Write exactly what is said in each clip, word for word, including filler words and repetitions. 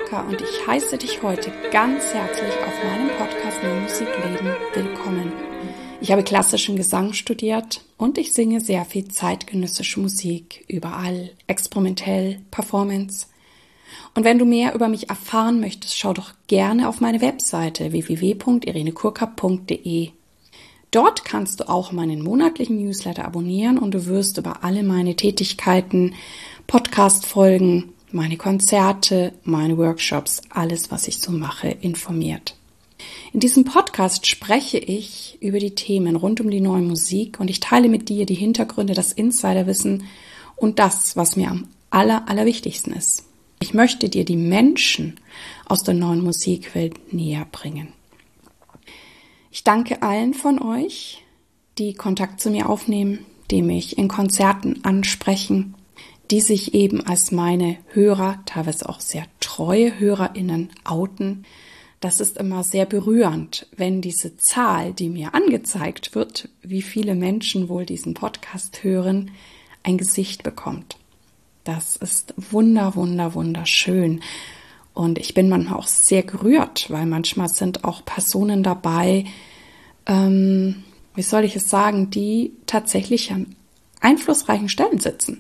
Kurka und ich heiße dich heute ganz herzlich auf meinem Podcast Mehr Musik Leben willkommen. Ich habe klassischen Gesang studiert und ich singe sehr viel zeitgenössische Musik, überall, experimentell, Performance. Und wenn du mehr über mich erfahren möchtest, schau doch gerne auf meine Webseite w w w punkt irene kurka punkt d e. Dort kannst du auch meinen monatlichen Newsletter abonnieren und du wirst über alle meine Tätigkeiten, Podcast-Folgen, meine Konzerte, meine Workshops, alles, was ich so mache, informiert. In diesem Podcast spreche ich über die Themen rund um die neue Musik und ich teile mit dir die Hintergründe, das Insiderwissen und das, was mir am aller, allerwichtigsten ist. Ich möchte dir die Menschen aus der neuen Musikwelt näher bringen. Ich danke allen von euch, die Kontakt zu mir aufnehmen, die mich in Konzerten ansprechen, die sich eben als meine Hörer, teilweise auch sehr treue HörerInnen outen. Das ist immer sehr berührend, wenn diese Zahl, die mir angezeigt wird, wie viele Menschen wohl diesen Podcast hören, ein Gesicht bekommt. Das ist wunder, wunder, wunderschön. Und ich bin manchmal auch sehr gerührt, weil manchmal sind auch Personen dabei, ähm, wie soll ich es sagen, die tatsächlich an einflussreichen Stellen sitzen.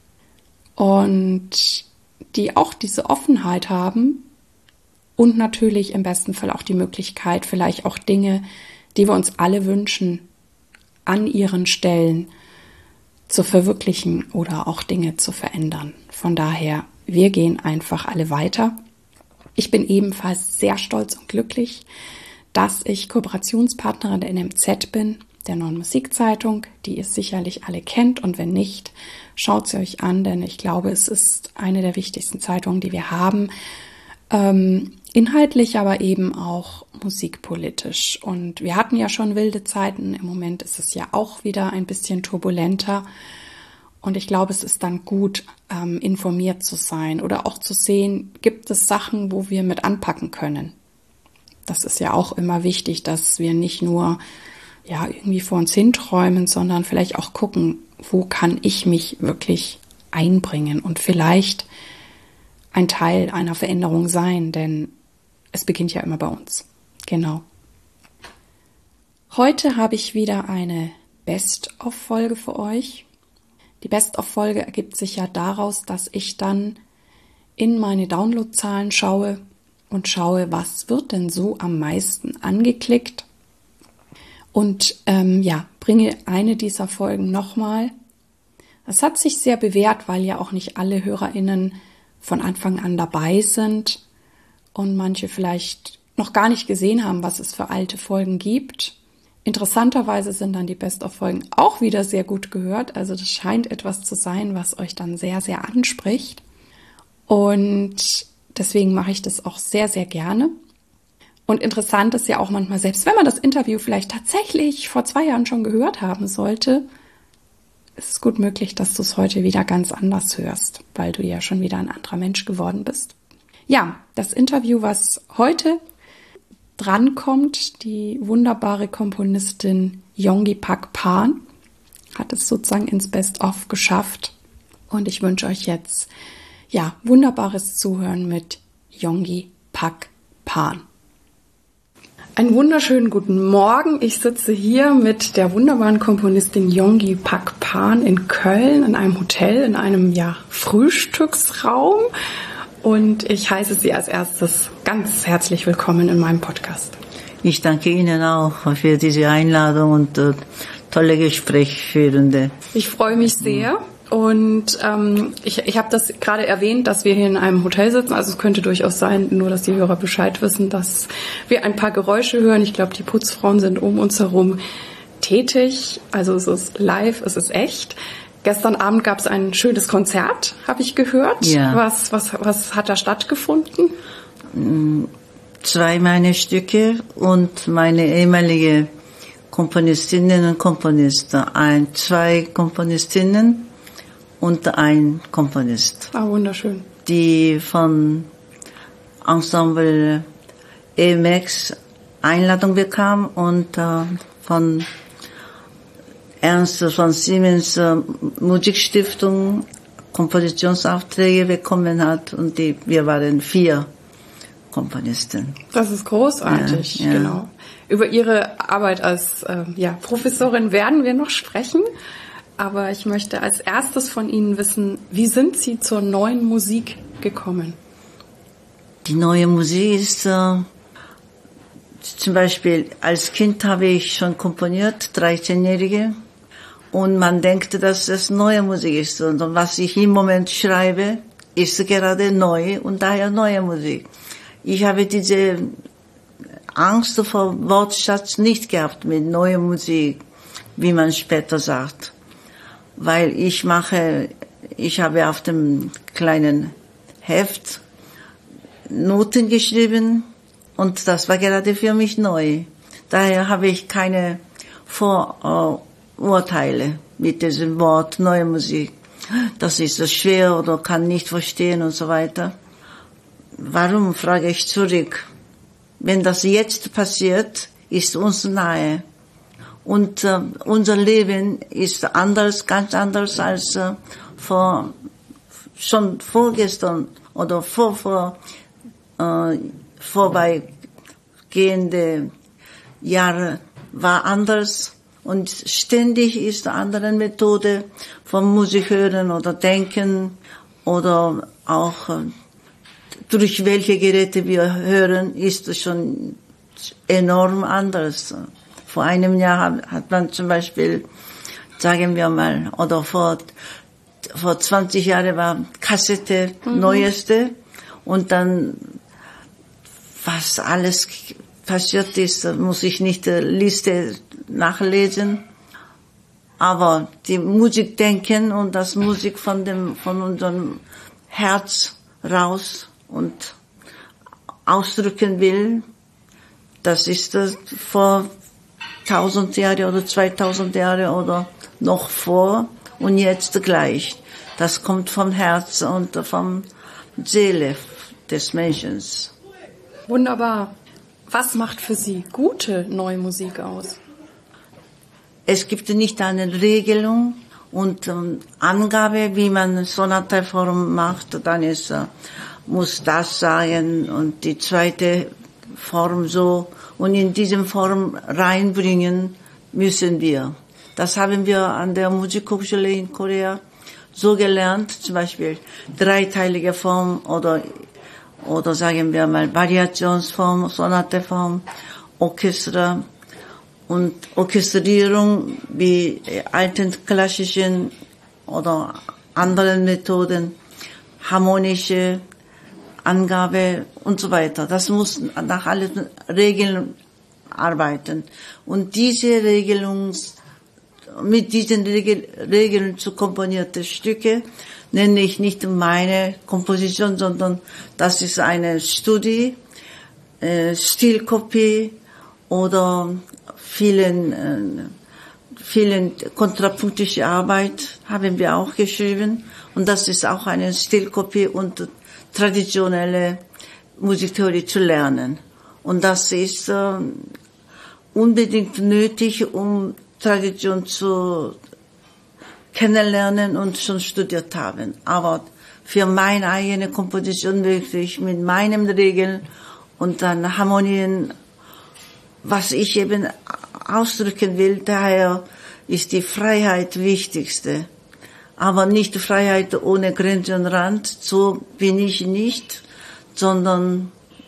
Und die auch diese Offenheit haben und natürlich im besten Fall auch die Möglichkeit, vielleicht auch Dinge, die wir uns alle wünschen, an ihren Stellen zu verwirklichen oder auch Dinge zu verändern. Von daher, wir gehen einfach alle weiter. Ich bin ebenfalls sehr stolz und glücklich, dass ich Kooperationspartnerin der N M Z bin, der Neuen Musikzeitung, die ihr sicherlich alle kennt und wenn nicht, schaut sie euch an, denn ich glaube, es ist eine der wichtigsten Zeitungen, die wir haben, ähm, inhaltlich, aber eben auch musikpolitisch. Und wir hatten ja schon wilde Zeiten, im Moment ist es ja auch wieder ein bisschen turbulenter und ich glaube, es ist dann gut, ähm, informiert zu sein oder auch zu sehen, gibt es Sachen, wo wir mit anpacken können. Das ist ja auch immer wichtig, dass wir nicht nur ja irgendwie vor uns hinträumen, sondern vielleicht auch gucken, wo kann ich mich wirklich einbringen und vielleicht ein Teil einer Veränderung sein, denn es beginnt ja immer bei uns. Genau. Heute habe ich wieder eine Best-of-Folge für euch. Die Best-of-Folge ergibt sich ja daraus, dass ich dann in meine Downloadzahlen schaue und schaue, was wird denn so am meisten angeklickt. Und ähm, ja, bringe eine dieser Folgen nochmal. Das hat sich sehr bewährt, weil ja auch nicht alle HörerInnen von Anfang an dabei sind und manche vielleicht noch gar nicht gesehen haben, was es für alte Folgen gibt. Interessanterweise sind dann die Best-of-Folgen auch wieder sehr gut gehört. Also das scheint etwas zu sein, was euch dann sehr, sehr anspricht. Und deswegen mache ich das auch sehr, sehr gerne. Und interessant ist ja auch manchmal, selbst wenn man das Interview vielleicht tatsächlich vor zwei Jahren schon gehört haben sollte, ist es gut möglich, dass du es heute wieder ganz anders hörst, weil du ja schon wieder ein anderer Mensch geworden bist. Ja, das Interview, was heute drankommt, die wunderbare Komponistin Yonggi-Pak Pan, hat es sozusagen ins Best-of geschafft. Und ich wünsche euch jetzt ja wunderbares Zuhören mit Yonggi-Pak Pan. Einen wunderschönen guten Morgen. Ich sitze hier mit der wunderbaren Komponistin Yonggi-Pak Pan in Köln in einem Hotel, in einem ja, Frühstücksraum. Und ich heiße Sie als erstes ganz herzlich willkommen in meinem Podcast. Ich danke Ihnen auch für diese Einladung und äh, tolle Gesprächsführende. Ich freue mich sehr. Und ähm, ich, ich habe das gerade erwähnt, dass wir hier in einem Hotel sitzen. Also es könnte durchaus sein, nur dass die Hörer Bescheid wissen, dass wir ein paar Geräusche hören. Ich glaube, die Putzfrauen sind um uns herum tätig. Also es ist live, es ist echt. Gestern Abend gab es ein schönes Konzert, habe ich gehört. Ja. Was, was, was hat da stattgefunden? Zwei meiner Stücke und meine ehemalige Komponistinnen und Komponisten. Ein, zwei Komponistinnen und ein Komponist. Ah, wunderschön. Die von Ensemble E M X Einladung bekam und äh, von Ernst von Siemens äh, Musikstiftung Kompositionsaufträge bekommen hat und die, wir waren vier Komponistin. Das ist großartig, ja, ja. Genau. Über Ihre Arbeit als äh, ja, Professorin werden wir noch sprechen. Aber ich möchte als erstes von Ihnen wissen, wie sind Sie zur neuen Musik gekommen? Die neue Musik ist, äh, zum Beispiel als Kind habe ich schon komponiert, dreizehnjährige. Und man denkt, dass das neue Musik ist. Und was ich im Moment schreibe, ist gerade neu und daher neue Musik. Ich habe diese Angst vor Wortschatz nicht gehabt mit neuer Musik, wie man später sagt. Weil ich mache, ich habe auf dem kleinen Heft Noten geschrieben und das war gerade für mich neu. Daher habe ich keine Vorurteile mit diesem Wort neue Musik. Das ist so schwer oder kann nicht verstehen und so weiter. Warum, frage ich zurück. Wenn das jetzt passiert, ist uns nahe. Und äh, unser Leben ist anders, ganz anders als äh, vor, schon vorgestern oder vor, vor äh, vorbeigehende Jahre war anders. Und ständig ist eine andere Methode von Musik hören oder denken oder auch äh, durch welche Geräte wir hören, ist schon enorm anders. Vor einem Jahr hat man zum Beispiel, sagen wir mal, oder vor, vor zwanzig Jahren war Kassette mhm. neueste und dann, was alles passiert ist, muss ich nicht die Liste nachlesen. Aber die Musik denken und das Musik von dem, von unserem Herz raus und ausdrücken will, das ist das vor tausend Jahre oder zweitausend Jahre oder noch vor und jetzt gleich. Das kommt vom Herz und vom Seele des Menschen. Wunderbar. Was macht für Sie gute neue Musik aus? Es gibt nicht eine Regelung und ähm, Angabe, wie man Sonateform macht. Dann ist, äh, muss das sein und die zweite Form so. Und in diesem Form reinbringen müssen wir. Das haben wir an der Musikhochschule in Korea so gelernt. Zum Beispiel dreiteilige Form oder, oder sagen wir mal Variationsform, Sonateform, Orchester. Und Orchestrierung wie alten klassischen oder anderen Methoden, harmonische Angabe und so weiter. Das muss nach allen Regeln arbeiten. Und diese Regelung, mit diesen Regel, Regeln zu komponierte Stücke nenne ich nicht meine Komposition, sondern das ist eine Studie, äh, Stilkopie oder vielen, äh, vielen kontrapunktische Arbeit haben wir auch geschrieben. Und das ist auch eine Stilkopie und traditionelle Musiktheorie zu lernen. Und das ist äh, unbedingt nötig, um Tradition zu kennenlernen und schon studiert haben. Aber für meine eigene Komposition wirklich mit meinen Regeln und dann Harmonien, was ich eben ausdrücken will, daher ist die Freiheit wichtigste. Aber nicht Freiheit ohne Grenze und Rand, so bin ich nicht, sondern,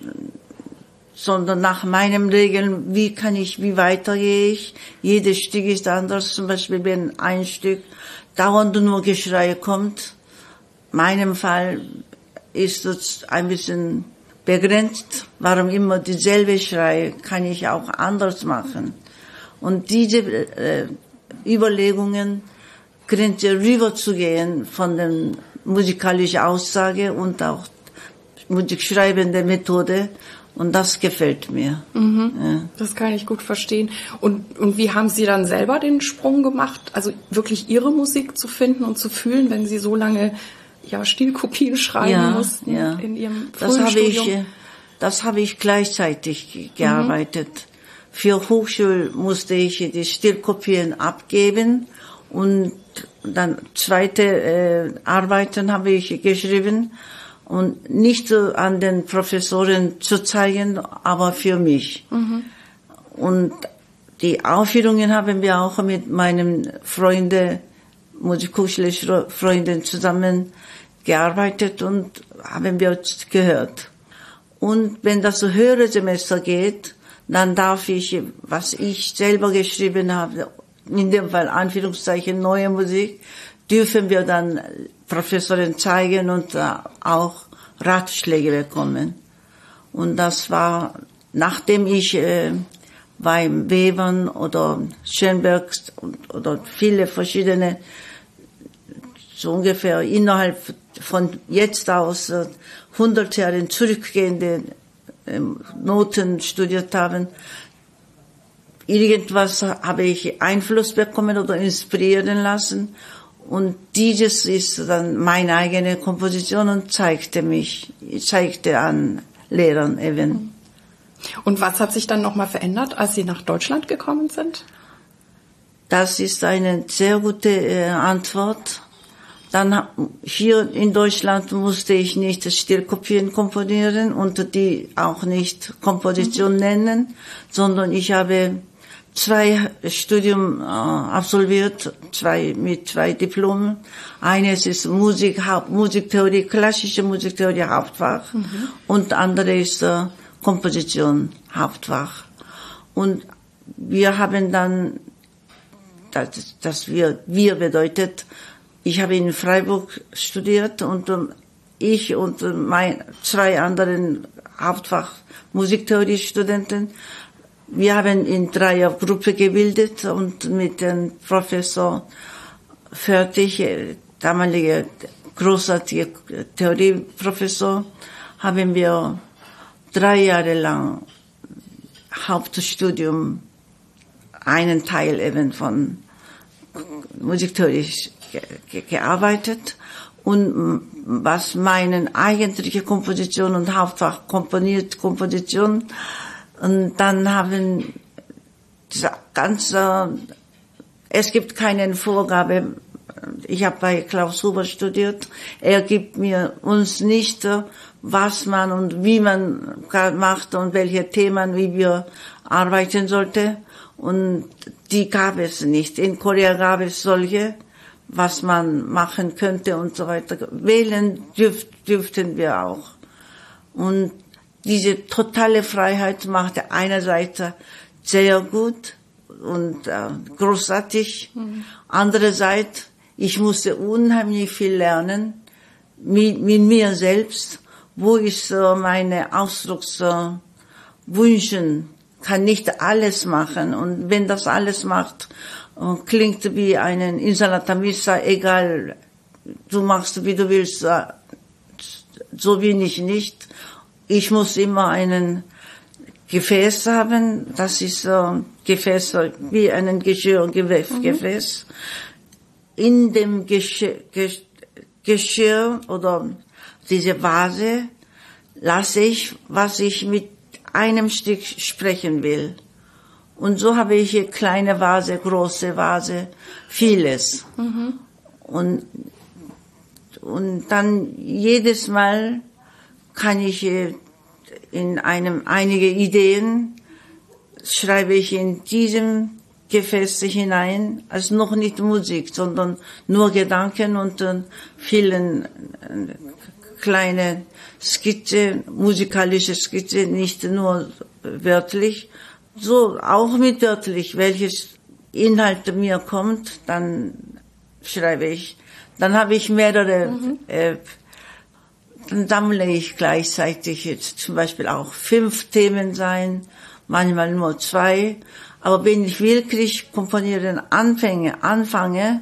sondern nach meinen Regeln, wie kann ich, wie weiter gehe ich. Jedes Stück ist anders, zum Beispiel wenn ein Stück dauernd nur Geschrei kommt. In meinem Fall ist es ein bisschen begrenzt. Warum immer dieselbe Schrei, kann ich auch anders machen. Und diese äh, Überlegungen, Grenze rüber zu gehen von der musikalischen Aussage und auch musikschreibende Methode. Und das gefällt mir. Mhm, ja. Das kann ich gut verstehen. Und, und wie haben Sie dann selber den Sprung gemacht, also wirklich Ihre Musik zu finden und zu fühlen, wenn Sie so lange ja, Stilkopien schreiben ja, mussten ja. in Ihrem das frühen habe Studium? Ich, das habe ich gleichzeitig gearbeitet. Mhm. Für Hochschule musste ich die Stilkopien abgeben und dann zweite äh, Arbeiten habe ich geschrieben und nicht an den Professoren zu zeigen, aber für mich. Mhm. Und die Aufführungen haben wir auch mit meinen Freunden, Musikhochschule Freunden zusammen gearbeitet und haben wir gehört. Und wenn das so höhere Semester geht, dann darf ich, was ich selber geschrieben habe, in dem Fall Anführungszeichen neue Musik, dürfen wir dann Professoren zeigen und auch Ratschläge bekommen. Und das war, nachdem ich äh, beim Webern oder Schönberg oder viele verschiedene, so ungefähr innerhalb von jetzt aus hundert Jahren zurückgehende Noten studiert haben. Irgendwas habe ich Einfluss bekommen oder inspirieren lassen. Und dieses ist dann meine eigene Komposition und zeigte mich, zeigte an Lehrern eben. Und was hat sich dann nochmal verändert, als Sie nach Deutschland gekommen sind? Das ist eine sehr gute äh, Antwort. Dann hier in Deutschland musste ich nicht Stilkopien komponieren und die auch nicht Komposition mhm. nennen, sondern ich habe zwei Studium äh, absolviert, zwei mit zwei Diplomen. Eines ist Musik, Haupt, Musiktheorie, klassische Musiktheorie Hauptfach mhm. und andere ist äh, Komposition Hauptfach. Und wir haben dann, das, das wir, wir bedeutet, ich habe in Freiburg studiert und um, ich und mein, zwei anderen Hauptfach Musiktheorie-Studenten, wir haben in Dreiergruppe gebildet und mit dem Professor Fertig, damaliger großartiger Theorieprofessor, haben wir drei Jahre lang Hauptstudium, einen Teil eben von Musiktheorie ge- gearbeitet und was meinen eigentliche Komposition und Hauptfach komponiert Komposition. Und dann haben diese ganze, es gibt keine Vorgabe. Ich habe bei Klaus Huber studiert. Er gibt mir uns nicht, was man und wie man macht und welche Themen, wie wir arbeiten sollte. Und die gab es nicht. In Korea gab es solche, was man machen könnte und so weiter. Wählen dürf, dürften wir auch. Und diese totale Freiheit machte einerseits sehr gut und äh, großartig. Mhm. Andererseits, ich musste unheimlich viel lernen mit, mit mir selbst, wo ich äh, meine Ausdruckswünsche äh, kann nicht alles machen. Und wenn das alles macht, äh, klingt wie einen Insalata Missa, egal, du machst, wie du willst, äh, so bin ich nicht. Ich muss immer einen Gefäß haben, das ist äh, Gefäß wie ein Geschirr, Gefäß. Mhm. Gefäß. In dem Geschirr, Geschirr oder diese Vase lasse ich, was ich mit einem Stück sprechen will. Und so habe ich hier kleine Vase, große Vase, vieles. Mhm. Und, und dann jedes Mal kann ich in einem, einige Ideen schreibe ich in diesem Gefäß hinein, also noch nicht Musik, sondern nur Gedanken und äh, vielen äh, kleine Skizze, musikalische Skizze, nicht nur wörtlich, so auch mit wörtlich, welches Inhalt mir kommt, dann schreibe ich. Dann habe ich mehrere, mhm. äh, dann sammle ich gleichzeitig jetzt zum Beispiel auch fünf Themen sein, manchmal nur zwei. Aber wenn ich wirklich komponieren anfange, anfange,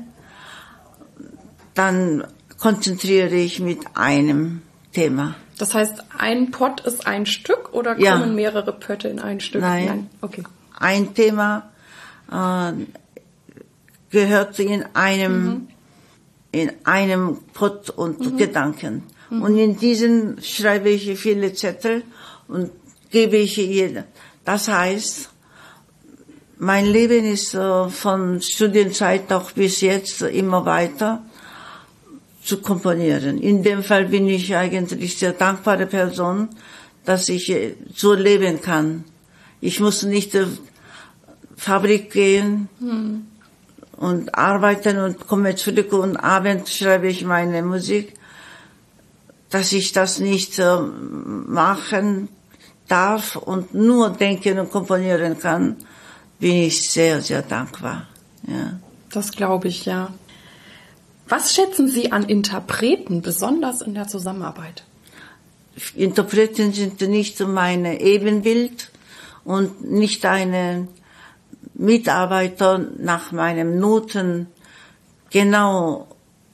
dann konzentriere ich mit einem Thema. Das heißt, ein Pott ist ein Stück oder kommen ja. mehrere Pötte in ein Stück? Nein, Nein. Okay. Ein Thema äh, gehört in einem, mhm. in einem Pott und mhm. Gedanken. Mhm. Und in diesen schreibe ich viele Zettel und gebe ich jedem. Das heißt, mein Leben ist äh, von Studienzeit auch bis jetzt immer weiter. zu komponieren. In dem Fall bin ich eigentlich sehr dankbare Person, dass ich so leben kann. Ich muss nicht in die Fabrik gehen hm. und arbeiten und komme zurück und abends schreibe ich meine Musik. Dass ich das nicht äh, machen darf und nur denken und komponieren kann, bin ich sehr, sehr dankbar. Ja. Das glaube ich, ja. Was schätzen Sie an Interpreten, besonders in der Zusammenarbeit? Interpreten sind nicht mein Ebenbild und nicht eine Mitarbeiter nach meinen Noten genau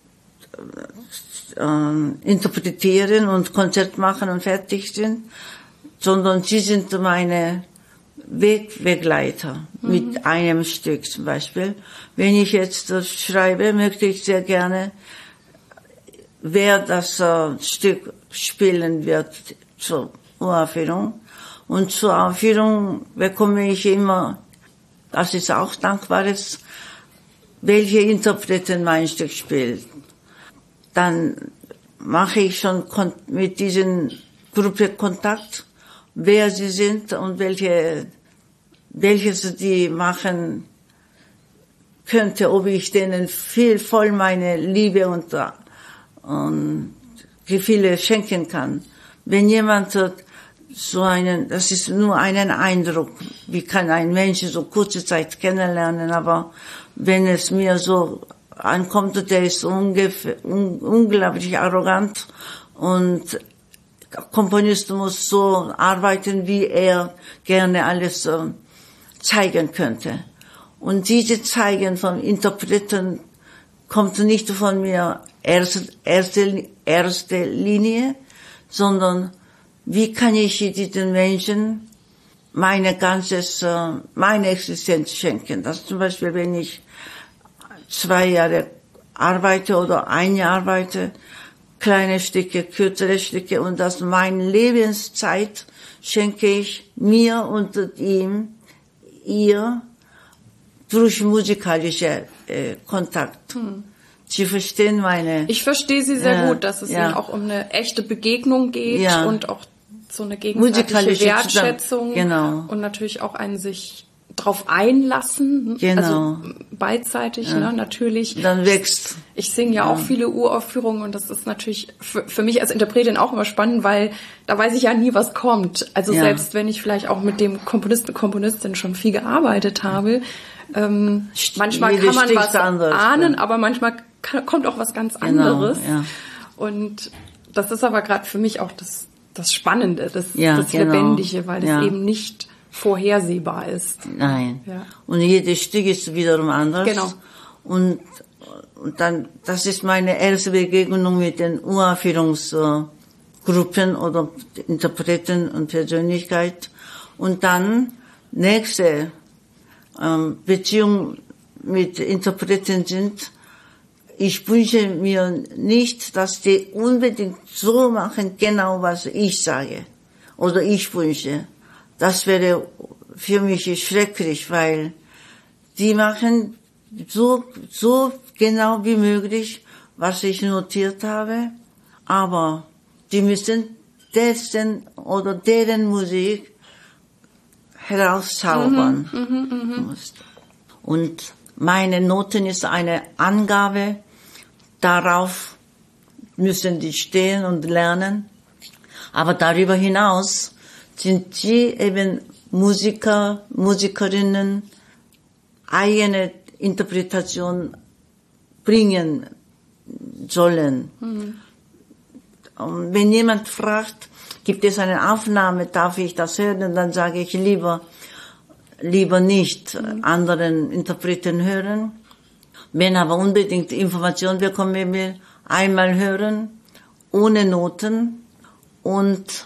interpretieren und Konzert machen und fertig sind, sondern sie sind meine Wegbegleiter mhm. mit einem Stück zum Beispiel. Wenn ich jetzt das schreibe, möchte ich sehr gerne, wer das uh, Stück spielen wird zur Uraufführung. Und zur Aufführung bekomme ich immer, das ist auch Dankbares, welche Interpreten mein Stück spielt. Dann mache ich schon mit diesen Gruppe Kontakt, wer sie sind und welche, welches die machen könnte, ob ich denen viel voll meine Liebe und, und Gefühle schenken kann. Wenn jemand so einen, das ist nur einen Eindruck, wie kann ein Mensch so kurze Zeit kennenlernen, aber wenn es mir so ankommt, der ist ungefähr, un, unglaublich arrogant und Komponist muss so arbeiten, wie er gerne alles äh, zeigen könnte. Und diese Zeigen von Interpreten kommt nicht von mir erste, erste, erste Linie, sondern wie kann ich diesen Menschen meine ganzes, äh, meine Existenz schenken. Das zum Beispiel, wenn ich zwei Jahre arbeite oder ein Jahr arbeite, kleine Stücke, kürzere Stücke und das meine Lebenszeit schenke ich mir und ihm, ihr durch musikalische äh, Kontakt. Hm. Sie verstehen meine... Ich verstehe Sie sehr äh, gut, dass es ja. Ihnen auch um eine echte Begegnung geht ja. und auch so eine gegenseitige musikalische Wertschätzung genau. und natürlich auch ein sich drauf einlassen, genau. also beidseitig, ja. ne, natürlich. Dann wächst. Ich, ich singe ja, ja auch viele Uraufführungen und das ist natürlich für, für mich als Interpretin auch immer spannend, weil da weiß ich ja nie, was kommt. Also ja. selbst wenn ich vielleicht auch mit dem Komponisten, Komponistin schon viel gearbeitet habe, ähm, manchmal Jede kann man was anders, ahnen, ja. aber manchmal kann, kommt auch was ganz anderes. Genau, ja. Und das ist aber gerade für mich auch das, das Spannende, das, ja, das genau. Lebendige, weil es ja. eben nicht vorhersehbar ist. Nein. Ja. Und jedes Stück ist wiederum anders. Genau. Und, und dann, das ist meine erste Begegnung mit den Uraufführungsgruppen oder Interpreten und Persönlichkeit. Und dann nächste ähm, Beziehung mit Interpreten sind, ich wünsche mir nicht, dass die unbedingt so machen, genau was ich sage oder ich wünsche. Das wäre für mich schrecklich, weil die machen so, so genau wie möglich, was ich notiert habe, aber die müssen dessen oder deren Musik herauszaubern. Mhm, mh, mh. Und meine Noten ist eine Angabe, darauf müssen die stehen und lernen, aber darüber hinaus sind sie eben Musiker, Musikerinnen, eigene Interpretation bringen sollen. Mhm. Und wenn jemand fragt, gibt es eine Aufnahme, darf ich das hören, dann sage ich lieber, lieber nicht mhm. anderen Interpreten hören. Wenn aber unbedingt Informationen bekommen will, einmal hören, ohne Noten und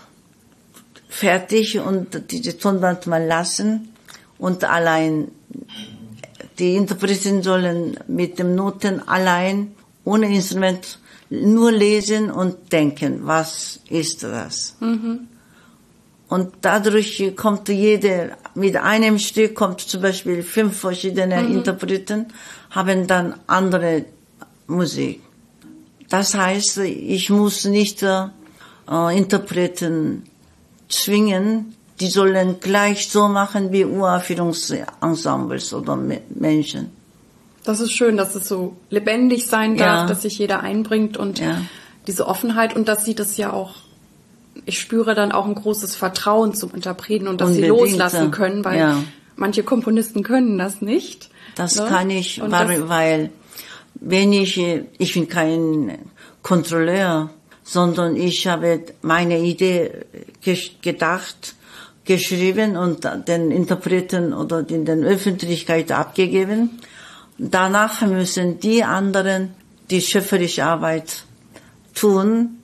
fertig und diese Tonband mal lassen und allein die Interpreten sollen mit den Noten allein ohne Instrument nur lesen und denken, was ist das? Mhm. Und dadurch kommt jeder, mit einem Stück kommt zum Beispiel fünf verschiedene mhm. Interpreten, haben dann andere Musik. Das heißt, ich muss nicht äh, Interpreten zwingen, die sollen gleich so machen wie Uraufführungsensembles oder Menschen. Das ist schön, dass es so lebendig sein darf, Ja. dass sich jeder einbringt und Ja. diese Offenheit und dass sie das ja auch, ich spüre dann auch ein großes Vertrauen zum Interpreten und dass Unbedingt, sie loslassen können, weil ja. manche Komponisten können das nicht. Das ne? kann ich, Und weil, das, weil wenn ich, ich bin kein Kontrolleur, sondern ich habe meine Idee gedacht, geschrieben und den Interpreten oder in der Öffentlichkeit abgegeben. Danach müssen die anderen die schöpferische Arbeit tun,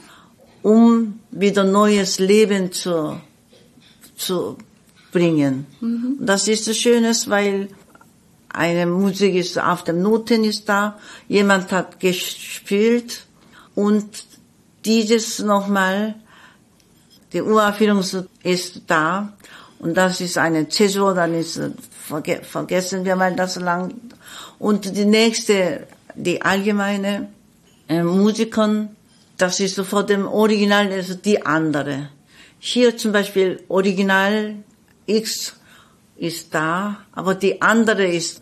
um wieder neues Leben zu, zu bringen. Mhm. Das ist das Schönes, weil eine Musik ist auf den Noten ist da, jemand hat gespielt und dieses nochmal, die Uraufführung ist da und das ist eine Zäsur, dann ist, verge- vergessen wir mal das lang. Und die nächste, die allgemeine äh, Musiker, das ist vor dem Original, also die andere. Hier zum Beispiel Original X ist da, aber die andere ist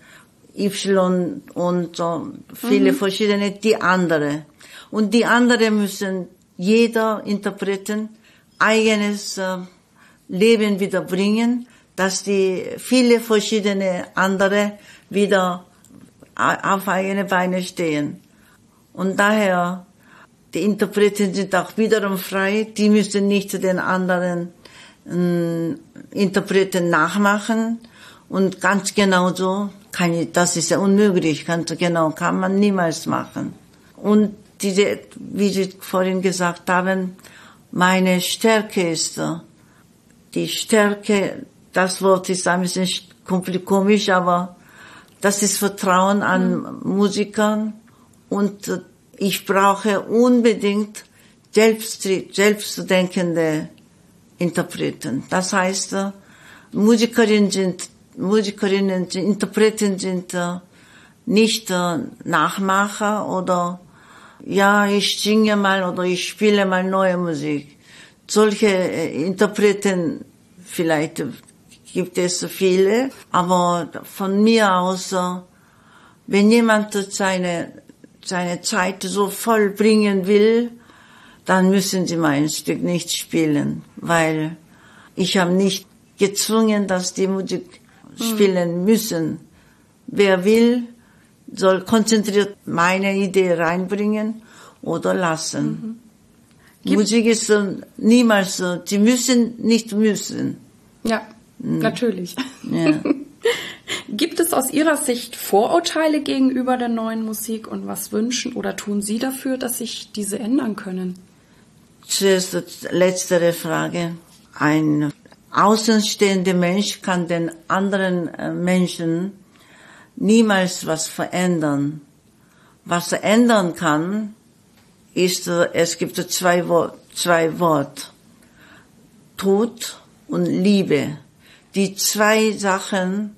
Y und so viele mhm. verschiedene, die andere. Und die andere müssen jeder Interpreten eigenes äh, Leben wieder bringen, dass die viele verschiedene andere wieder auf eigene Beine stehen. Und daher, die Interpreten sind auch wiederum frei, die müssen nicht den anderen äh, Interpreten nachmachen. Und ganz genau so, kann ich, das ist ja unmöglich, ganz genau kann man niemals machen. Und diese, wie Sie vorhin gesagt haben, meine Stärke ist, die Stärke, das Wort ist ein bisschen komisch, aber das ist Vertrauen an mhm. Musikern und ich brauche unbedingt selbst, selbstdenkende Interpreten. Das heißt, Musikerinnen sind, Musikerinnen, sind, Interpreten sind nicht Nachmacher oder ja, ich singe mal oder ich spiele mal neue Musik. Solche Interpreten vielleicht gibt es viele, aber von mir aus, wenn jemand seine, seine Zeit so voll bringen will, dann müssen sie mein Stück nicht spielen, weil ich habe nicht gezwungen, dass die Musik spielen müssen. Wer will, soll konzentriert meine Idee reinbringen oder lassen. Mhm. Musik ist so, niemals so, sie müssen nicht müssen. Ja, mhm. natürlich. Ja. Gibt es aus Ihrer Sicht Vorurteile gegenüber der neuen Musik und was wünschen oder tun Sie dafür, dass sich diese ändern können? Zuerst die letztere Frage. Ein außenstehender Mensch kann den anderen Menschen niemals was verändern. Was er ändern kann, ist, es gibt zwei Wort, zwei Wort. Tod und Liebe. Die zwei Sachen,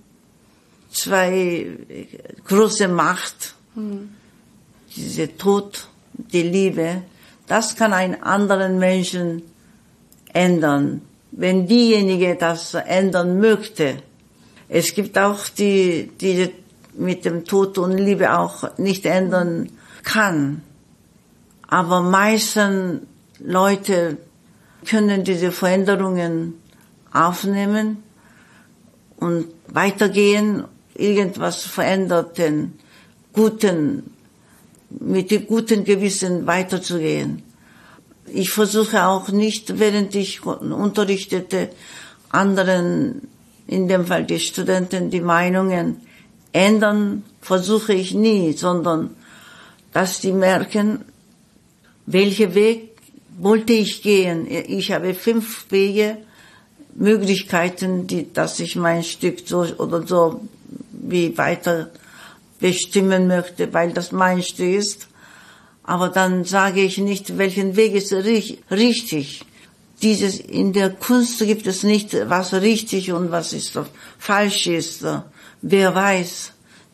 zwei große Macht, hm. diese Tod, die Liebe, das kann einen anderen Menschen ändern, wenn diejenige das ändern möchte. Es gibt auch die, die mit dem Tod und Liebe auch nicht ändern kann. Aber meisten Leute können diese Veränderungen aufnehmen und weitergehen, irgendwas veränderten, guten, mit dem guten Gewissen weiterzugehen. Ich versuche auch nicht, während ich unterrichtete, anderen, in dem Fall die Studenten, die Meinungen ändern, versuche ich nie, sondern dass die merken, welchen Weg wollte ich gehen. Ich habe fünf Wege, Möglichkeiten, die, dass ich mein Stück so oder so wie weiter bestimmen möchte, weil das mein Stück ist. Aber dann sage ich nicht, welchen Weg ist richtig. Dieses, in der Kunst gibt es nicht, was richtig und was ist falsch ist. Wer weiß.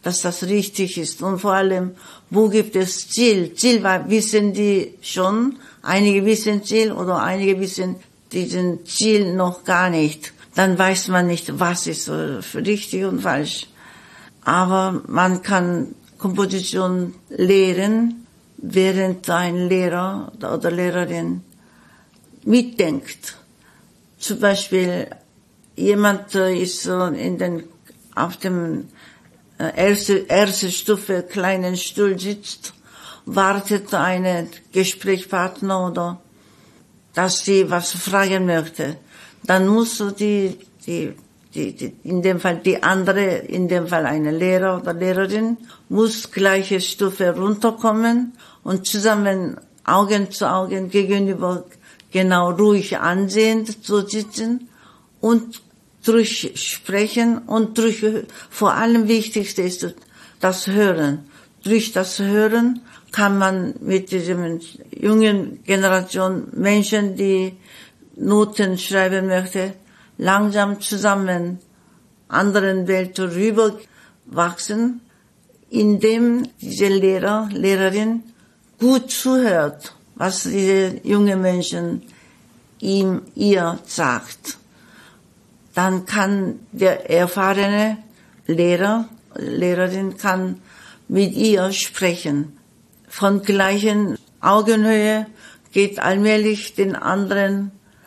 dass das richtig ist. Und vor allem, wo gibt es Ziel? Ziel wissen die schon, einige wissen Ziel oder einige wissen diesen Ziel noch gar nicht. Dann weiß man nicht, was ist richtig und falsch. Aber man kann Komposition lehren, während ein Lehrer oder Lehrerin mitdenkt. Zum Beispiel, jemand ist in den, auf dem erste, erste Stufe kleinen Stuhl sitzt, wartet einen Gesprächspartner oder dass sie was fragen möchte. Dann musst du die, die, die, die, in dem Fall die andere, in dem Fall eine Lehrer oder Lehrerin, muss gleiche Stufe runterkommen und zusammen Augen zu Augen gegenüber genau ruhig ansehend zu sitzen und durchsprechen und durch, vor allem Wichtigste ist das Hören. Durch das Hören kann man mit diesem jungen Generation Menschen, die Noten schreiben möchte, langsam zusammen anderen Welt rüber wachsen, indem diese Lehrer, Lehrerin gut zuhört, was diese junge Menschen ihm, ihr sagt. Dann kann der erfahrene Lehrer, Lehrerin kann mit ihr sprechen. Von gleichen Augenhöhe geht allmählich den anderen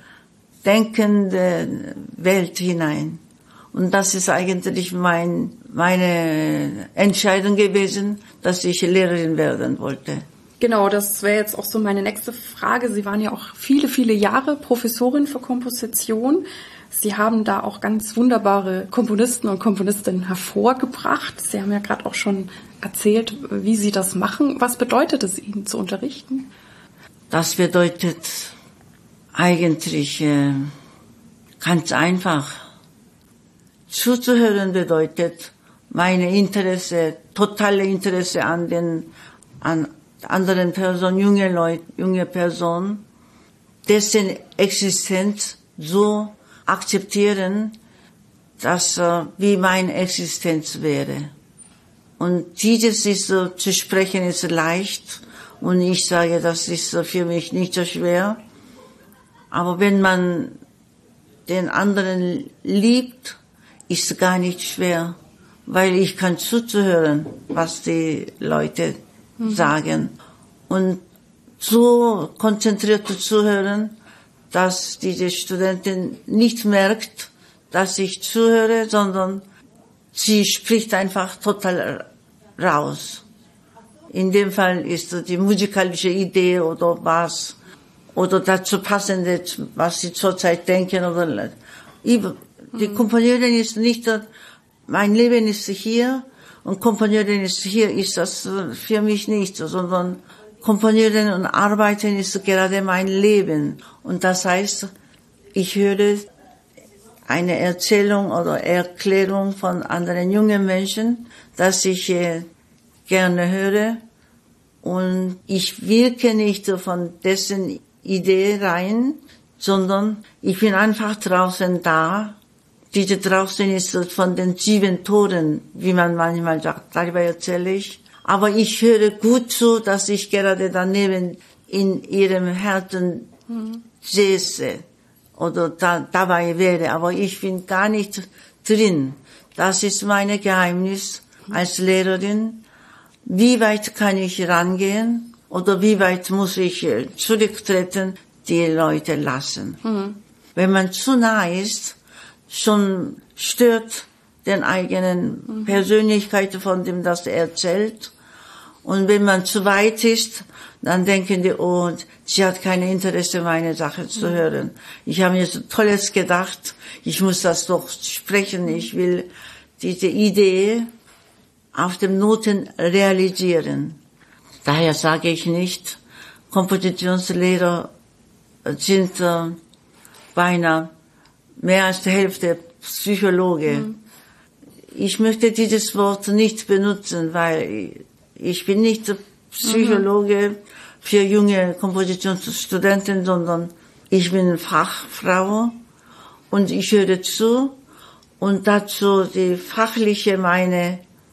denkende Welt hinein. Und das ist eigentlich mein, meine Entscheidung gewesen, dass ich Lehrerin werden wollte. Genau, das wäre jetzt auch so meine nächste Frage. Sie waren ja auch viele, viele Jahre Professorin für Komposition. Sie haben da auch ganz wunderbare Komponisten und Komponistinnen hervorgebracht. Sie haben ja gerade auch schon erzählt, wie Sie das machen. Was bedeutet es Ihnen zu unterrichten? Das bedeutet eigentlich äh, ganz einfach. Zuzuhören bedeutet meine Interesse, totale Interesse an den an anderen Personen, junge Leute, junge Personen, dessen Existenz so akzeptieren, dass äh, wie meine Existenz wäre. Und dieses ist so, zu sprechen ist leicht. Und ich sage, das ist so für mich nicht so schwer. Aber wenn man den anderen liebt, ist es gar nicht schwer. Weil ich kann zuzuhören, was die Leute mhm. sagen. Und so konzentriert zuhören, dass diese Studentin nicht merkt, dass ich zuhöre, sondern sie spricht einfach total raus. In dem Fall ist die musikalische Idee oder was, oder dazu passende, was sie zurzeit denken. Oder die Komponierin ist nicht, mein Leben ist hier und Komponierin ist hier, ist das für mich nicht so, sondern Komponieren und Arbeiten ist gerade mein Leben. Und das heißt, ich höre eine Erzählung oder Erklärung von anderen jungen Menschen, dass ich äh, gerne höre. Und ich wirke nicht von dessen Idee rein, sondern ich bin einfach draußen da. Diese draußen ist von den sieben Toren, wie man manchmal sagt, darüber erzähle ich. Aber ich höre gut zu, dass ich gerade daneben in ihrem Herzen mhm. säße oder da, dabei wäre. Aber ich bin gar nicht drin. Das ist mein Geheimnis als Lehrerin. Wie weit kann ich rangehen oder wie weit muss ich zurücktreten, die Leute lassen. Mhm. Wenn man zu nah ist, schon stört den eigenen mhm. Persönlichkeit, von dem das erzählt. Und wenn man zu weit ist, dann denken die, oh, sie hat kein Interesse, meine Sache zu hören. Ich habe mir so Tolles gedacht, ich muss das doch sprechen, ich will diese Idee auf dem Noten realisieren. Daher sage ich nicht, Kompositionslehrer sind äh, beinahe mehr als die Hälfte Psychologe. Mhm. Ich möchte dieses Wort nicht benutzen, weil ich bin nicht Psychologe mhm. für junge Kompositionsstudenten, sondern ich bin Fachfrau und ich höre zu und dazu die fachliche meine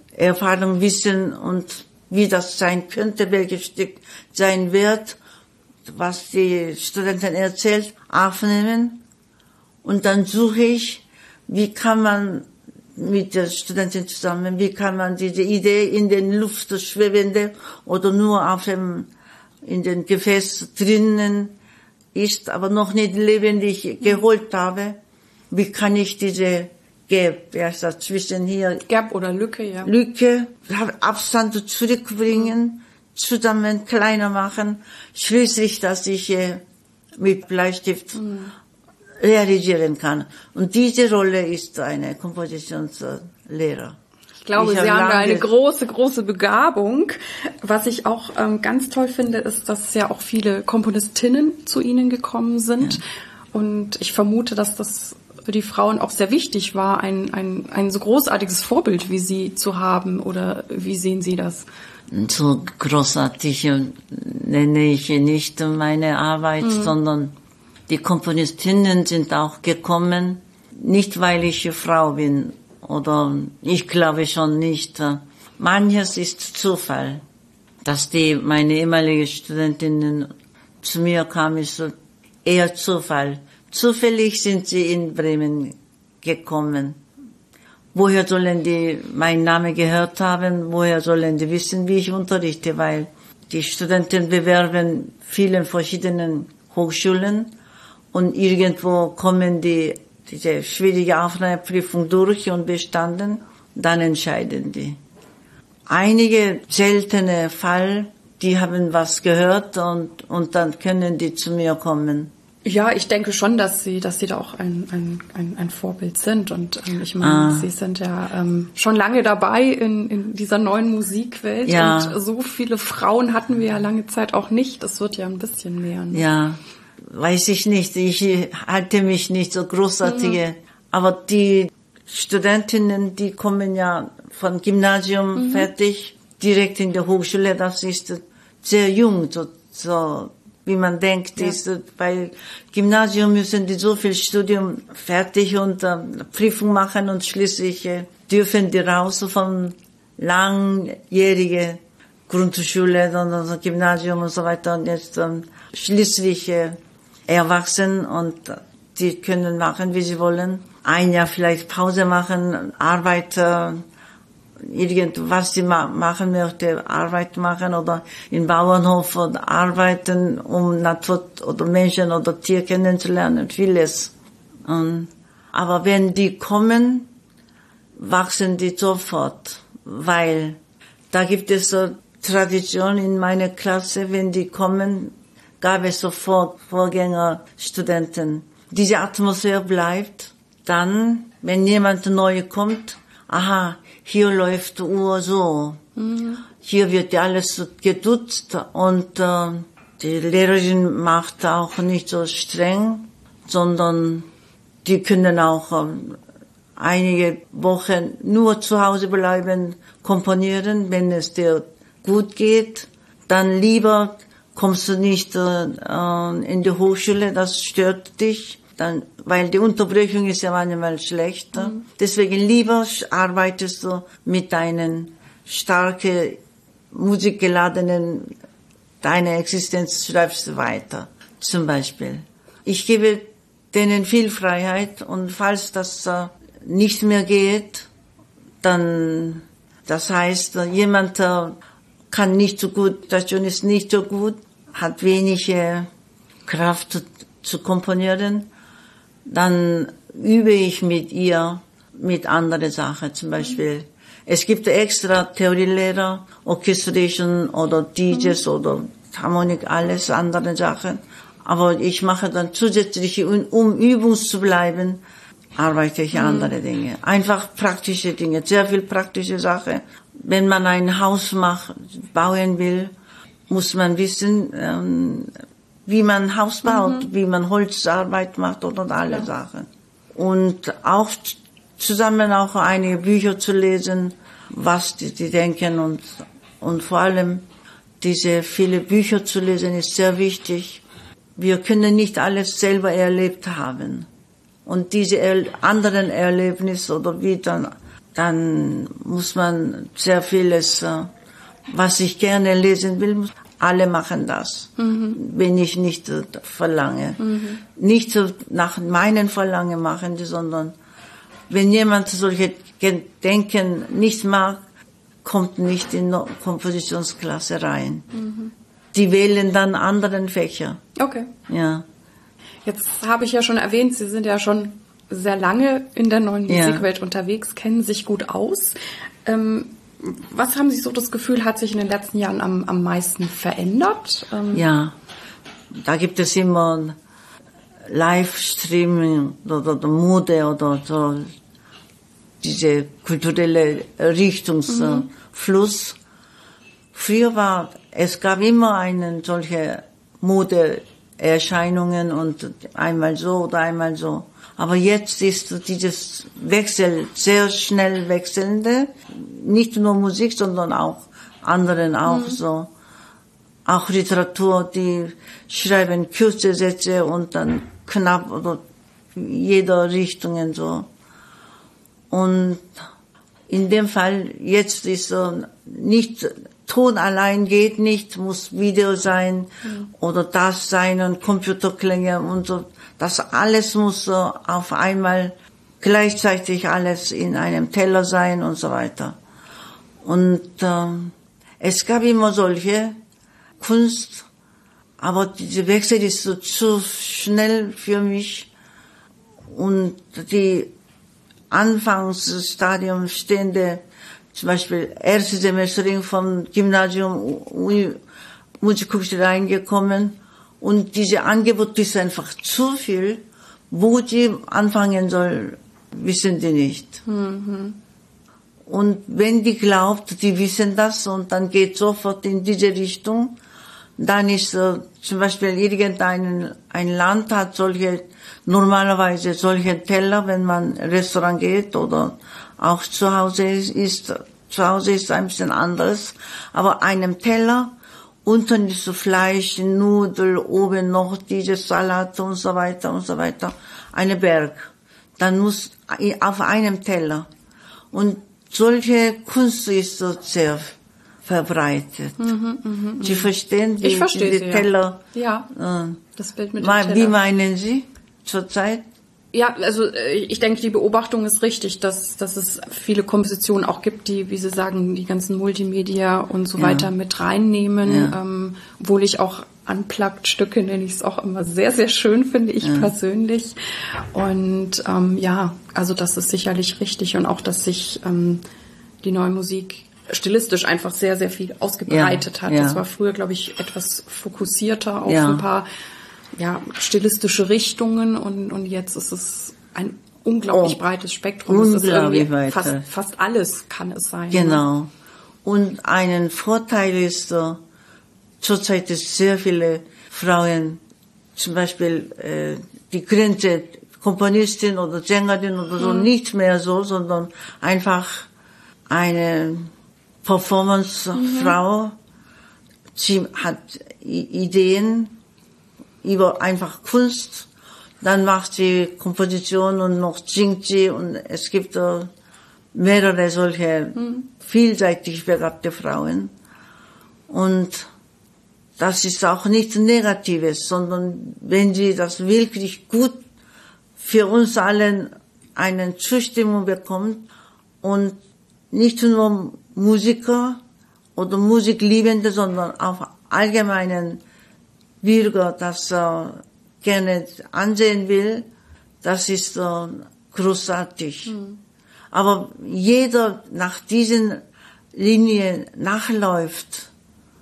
Erfahrung wissen und wie das sein könnte, welches Stück sein wird, was die Studenten erzählt, aufnehmen. Und dann suche ich, wie kann man mit den Studenten zusammen, wie kann man diese Idee in den Luft schwebende oder nur auf dem, in den Gefäß drinnen ist, aber noch nicht lebendig geholt habe, wie kann ich diese Gap, ja, ist das zwischen hier. Gap oder Lücke, ja. Lücke, Abstand zurückbringen, mhm. zusammen kleiner machen, schließlich, dass ich äh, mit Bleistift mhm. realisieren kann. Und diese Rolle ist eine Kompositionslehrer. Ich glaube, ich Sie haben da eine große, große Begabung. Was ich auch ähm, ganz toll finde, ist, dass ja auch viele Komponistinnen zu Ihnen gekommen sind. Ja. Und ich vermute, dass das für die Frauen auch sehr wichtig war, ein, ein, ein so großartiges Vorbild wie Sie zu haben. Oder wie sehen Sie das? So großartig nenne ich nicht meine Arbeit, mhm. sondern die Komponistinnen sind auch gekommen, nicht weil ich eine Frau bin, oder ich glaube schon nicht. Manches ist Zufall, dass die, meine ehemalige Studentinnen zu mir kamen, ist eher Zufall. Zufällig sind sie in Bremen gekommen. Woher sollen die meinen Namen gehört haben? Woher sollen die wissen, wie ich unterrichte? Weil die Studenten bewerben vielen verschiedenen Hochschulen und irgendwo kommen die diese schwierige Aufnahmeprüfung durch und bestanden, dann entscheiden die. Einige seltene Fall, die haben was gehört und und dann können die zu mir kommen. Ja, ich denke schon, dass Sie, dass Sie da auch ein ein ein, ein Vorbild sind und ähm, ich meine, ah. Sie sind ja ähm, schon lange dabei in in dieser neuen Musikwelt ja. und so viele Frauen hatten wir ja lange Zeit auch nicht. Das wird ja ein bisschen mehr. Ne? Ja, weiß ich nicht. Ich halte mich nicht so großartige, mhm. aber die Studentinnen, die kommen ja vom Gymnasium mhm. fertig direkt in der Hochschule. Das ist sehr jung, so so. Wie man denkt, ja. ist, weil Gymnasium müssen die so viel Studium fertig und äh, Prüfung machen und schließlich äh, dürfen die raus von langjährige Grundschule, dann also Gymnasium und so weiter und jetzt ähm, schließlich äh, erwachsen und äh, die können machen, wie sie wollen. Ein Jahr vielleicht Pause machen, Arbeit, äh, irgendwas sie ma- machen möchte, Arbeit machen oder im Bauernhof oder arbeiten, um Natur oder Menschen oder Tier kennenzulernen, vieles. Und, aber wenn die kommen, wachsen die sofort, weil da gibt es so Tradition in meiner Klasse, wenn die kommen, gab es sofort Vorgängerstudenten. Diese Atmosphäre bleibt, dann, wenn jemand neu kommt, aha, hier läuft die Uhr so. Mhm. Hier wird alles gedutzt und äh, die Lehrerin macht auch nicht so streng, sondern die können auch äh, einige Wochen nur zu Hause bleiben, komponieren, wenn es dir gut geht. Dann lieber kommst du nicht äh, in die Hochschule, das stört dich. Dann, weil die Unterbrechung ist ja manchmal schlecht. Mhm. Deswegen lieber arbeitest du mit deinen starken, musikgeladenen, deine Existenz schreibst du weiter, zum Beispiel. Ich gebe denen viel Freiheit und falls das äh, nicht mehr geht, dann, das heißt, jemand äh, kann nicht so gut, das Ton ist nicht so gut, hat wenig äh, Kraft zu, zu komponieren, dann übe ich mit ihr mit anderen Sachen, zum Beispiel. Es gibt extra Theorielehrer, Orchestration oder D Js mhm. oder Harmonik, alles andere Sachen. Aber ich mache dann zusätzlich, um übungs zu bleiben, arbeite ich mhm. andere Dinge. Einfach praktische Dinge, sehr viel praktische Sachen. Wenn man ein Haus macht, bauen will, muss man wissen, ähm, wie man ein Haus baut, mhm. wie man Holzarbeit macht und, und alle ja. Sachen. Und auch zusammen auch einige Bücher zu lesen, was die, die denken und, und vor allem diese viele Bücher zu lesen ist sehr wichtig. Wir können nicht alles selber erlebt haben. Und diese er- anderen Erlebnisse oder wie dann dann muss man sehr vieles, was ich gerne lesen will, alle machen das, mhm. wenn ich nicht verlange. Mhm. Nicht so nach meinen Verlangen machen, sondern wenn jemand solche Denken nicht mag, kommt nicht in die Kompositionsklasse rein. Mhm. Die wählen dann anderen Fächer. Okay. Ja. Jetzt habe ich ja schon erwähnt, Sie sind ja schon sehr lange in der neuen Musikwelt ja. unterwegs, kennen sich gut aus. Ähm, was haben Sie so das Gefühl, hat sich in den letzten Jahren am, am meisten verändert? Ähm, ja, da gibt es immer Livestreaming oder, oder Mode oder so, diese kulturelle Richtungsfluss. Mhm. Früher war, es gab immer einen solche Modeerscheinungen und einmal so oder einmal so. Aber jetzt ist dieses Wechsel sehr schnell wechselnde, nicht nur Musik, sondern auch anderen auch mhm. so. Auch Literatur, die schreiben kurze Sätze und dann knapp oder jeder Richtungen so. Und in dem Fall jetzt ist so nicht, Ton allein geht nicht, muss Video sein mhm. oder das sein und Computerklänge und so. Das alles muss so auf einmal gleichzeitig alles in einem Teller sein und so weiter. Und ähm, es gab immer solche Kunst, aber dieser Wechsel ist so zu schnell für mich und die Anfangsstadium stehende, zum Beispiel erste Semesterin vom Gymnasium Musikhochschule reingekommen und diese Angebot ist einfach zu viel, wo die anfangen soll, wissen die nicht. Mhm. Und wenn die glaubt, die wissen das und dann geht sofort in diese Richtung, dann ist äh, zum Beispiel irgendein ein Land hat solche, normalerweise solche Teller, wenn man Restaurant geht oder auch zu Hause ist, zu Hause ist ein bisschen anders, aber einem Teller, unten ist so Fleisch, Nudel, oben noch diese Salat und so weiter und so weiter, eine Berg. Dann muss auf einem Teller. Und solche Kunst ist so sehr verbreitet. Mhm, mh, Sie verstehen die, ich verstehe die Sie, Teller? Ja, ja. Äh, das Bild mit dem Wie Teller. meinen Sie zurzeit? Ja, also ich denke, die Beobachtung ist richtig, dass, dass es viele Kompositionen auch gibt, die, wie Sie sagen, die ganzen Multimedia und so ja. weiter mit reinnehmen, ja. ähm, obwohl ich auch Unplugged-Stücke nenne ich es auch immer sehr, sehr schön, finde ich ja. persönlich. Und ähm, ja, also das ist sicherlich richtig und auch, dass sich ähm, die neue Musik stilistisch einfach sehr, sehr viel ausgebreitet ja. hat. Ja. Das war früher, glaube ich, etwas fokussierter auf ja. ein paar ja, stilistische Richtungen und, und jetzt ist es ein unglaublich oh, breites Spektrum. Unglaublich es ist fast, fast alles kann es sein. Genau. Ne? Und einen Vorteil ist, uh, zurzeit ist sehr viele Frauen, zum Beispiel äh, die Grenze Komponistin oder Sängerin oder so, mhm. nicht mehr so, sondern einfach eine Performance-Frau. Mhm. Sie hat Ideen über einfach Kunst, dann macht sie Komposition und noch singt sie und es gibt uh, mehrere solche mhm. vielseitig begabte Frauen und das ist auch nichts Negatives, sondern wenn sie das wirklich gut für uns allen eine Zustimmung bekommt und nicht nur Musiker oder Musikliebende, sondern auch allgemeinen Bürger das äh, gerne ansehen will, das ist äh, großartig. Mhm. Aber jeder nach diesen Linien nachläuft,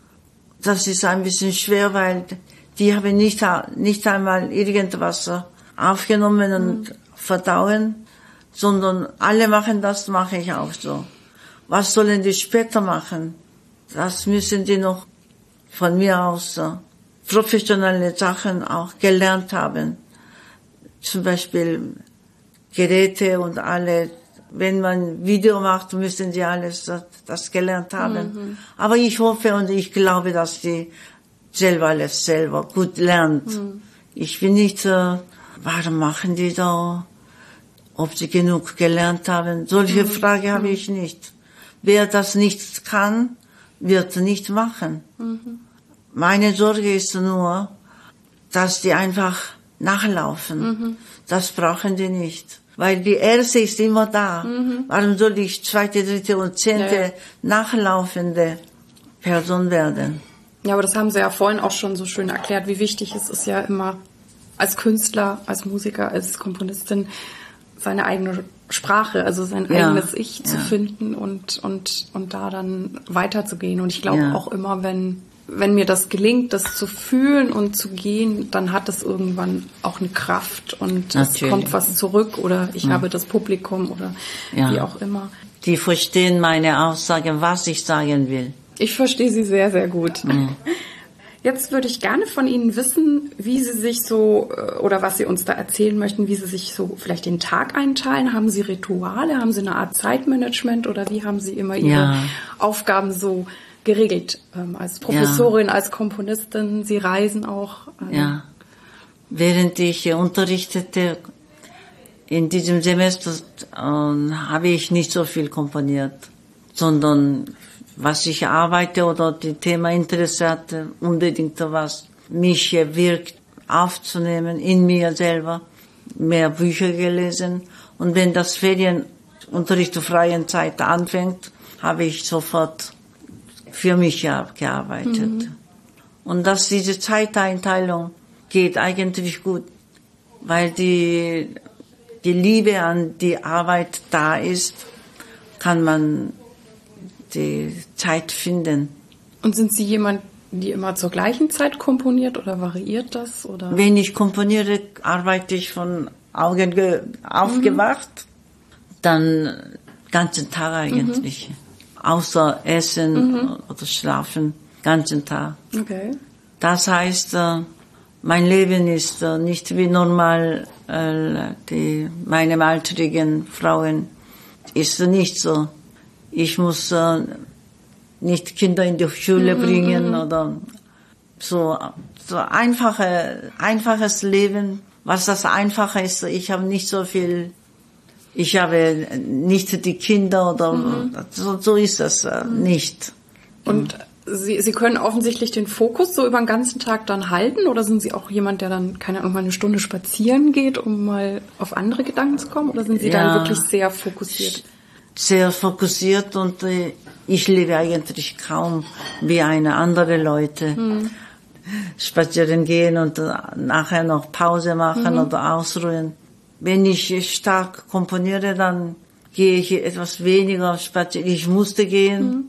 das ist ein bisschen schwer, weil die haben nicht, nicht einmal irgendwas aufgenommen und mhm. verdauen, sondern alle machen das, mache ich auch so. Was sollen die später machen? Das müssen die noch von mir aus äh, professionelle Sachen auch gelernt haben. Zum Beispiel Geräte und alle, wenn man Video macht, müssen die alles das, das gelernt haben. Mhm. Aber ich hoffe und ich glaube, dass die selber alles selber gut lernt. Mhm. Ich bin nicht, äh, warum machen die da? ob sie genug gelernt haben. Solche mhm. Frage habe ich nicht. Wer das nicht kann, wird nicht machen. Mhm. Meine Sorge ist nur, dass die einfach nachlaufen. Mhm. Das brauchen die nicht. Weil die erste ist immer da. Mhm. Warum soll ich zweite, dritte und zehnte ja, ja. nachlaufende Person werden? Ja, aber das haben Sie ja vorhin auch schon so schön erklärt, wie wichtig es ist ja immer als Künstler, als Musiker, als Komponistin seine eigene Sprache, also sein ja. eigenes Ich zu ja. finden und, und, und da dann weiterzugehen. Und ich glaube ja. auch immer, wenn, wenn mir das gelingt, das zu fühlen und zu gehen, dann hat es irgendwann auch eine Kraft und Natürlich. es kommt was zurück oder ich ja. habe das Publikum oder ja. wie auch immer. Die verstehen meine Aussage, was ich sagen will. Ich verstehe Sie sehr, sehr gut. Ja. Jetzt würde ich gerne von Ihnen wissen, wie Sie sich so, oder was Sie uns da erzählen möchten, wie Sie sich so vielleicht den Tag einteilen. Haben Sie Rituale? Haben Sie eine Art Zeitmanagement? Oder wie haben Sie immer Ihre ja. Aufgaben so geregelt? Ähm, als Professorin, ja. als Komponistin, Sie reisen auch. Ähm. Ja. Während ich unterrichtete, in diesem Semester, äh, habe ich nicht so viel komponiert, sondern was ich arbeite oder die Thema interessiert, unbedingt was mich wirkt, aufzunehmen in mir selber, mehr Bücher gelesen. Und wenn das Ferienunterricht zur freien Zeit anfängt, habe ich sofort für mich gearbeitet. Mhm. Und dass diese Zeiteinteilung geht eigentlich gut, weil die, die Liebe an die Arbeit da ist, kann man die Zeit finden. Und sind Sie jemand, die immer zur gleichen Zeit komponiert oder variiert das? Oder? Wenn ich komponiere, arbeite ich von Augen ge- aufgewacht, mhm. dann ganzen Tag eigentlich. Mhm. Außer Essen mhm. oder Schlafen, ganzen Tag. Okay. Das heißt, mein Leben ist nicht wie normal, die, meine altrigen Frauen, ist nicht so. Ich muss äh, nicht Kinder in die Schule mm-hmm. bringen oder so, so einfache, einfaches Leben. Was das Einfache ist, ich habe nicht so viel, ich habe nicht die Kinder oder mm-hmm. so, so ist das äh, nicht. Und Sie, Sie können offensichtlich den Fokus so über den ganzen Tag dann halten oder sind Sie auch jemand, der dann, keine Ahnung, mal eine Stunde spazieren geht, um mal auf andere Gedanken zu kommen oder sind Sie ja. dann wirklich sehr fokussiert? Sehr fokussiert und äh, ich lebe eigentlich kaum wie eine andere Leute. Hm. Spazieren gehen und äh, nachher noch Pause machen mhm. oder ausruhen. Wenn ich stark komponiere, dann gehe ich etwas weniger spazieren. Ich musste gehen mhm.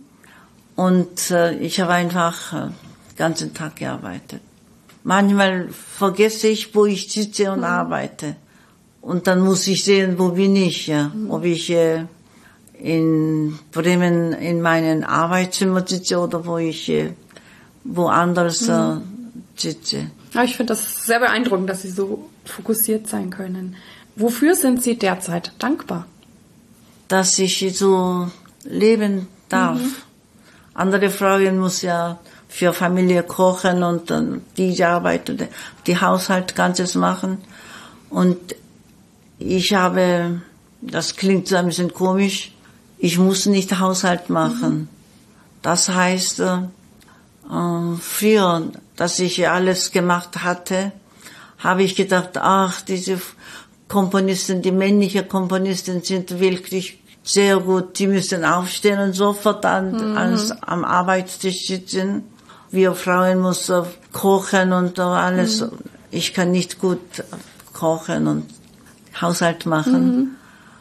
und äh, ich habe einfach äh, den ganzen Tag gearbeitet. Manchmal vergesse ich, wo ich sitze und mhm. arbeite. Und dann muss ich sehen, wo bin ich, ja, mhm. ob ich äh, in Bremen in meinem Arbeitszimmer sitze oder wo ich äh, woanders äh, sitze. Ja, ich finde das sehr beeindruckend, dass Sie so fokussiert sein können. Wofür sind Sie derzeit dankbar? Dass ich so leben darf. Mhm. Andere Frauen muss ja für Familie kochen und dann diese Arbeit und die Haushalt ganzes machen. Und ich habe, das klingt so ein bisschen komisch, ich muss nicht Haushalt machen. Mhm. Das heißt, äh, früher, dass ich alles gemacht hatte, habe ich gedacht, ach, diese Komponisten, die männlichen Komponisten sind wirklich sehr gut, die müssen aufstehen und sofort an, mhm. ans, am Arbeitstisch sitzen. Wir Frauen müssen kochen und alles. Mhm. Ich kann nicht gut kochen und Haushalt machen. Mhm.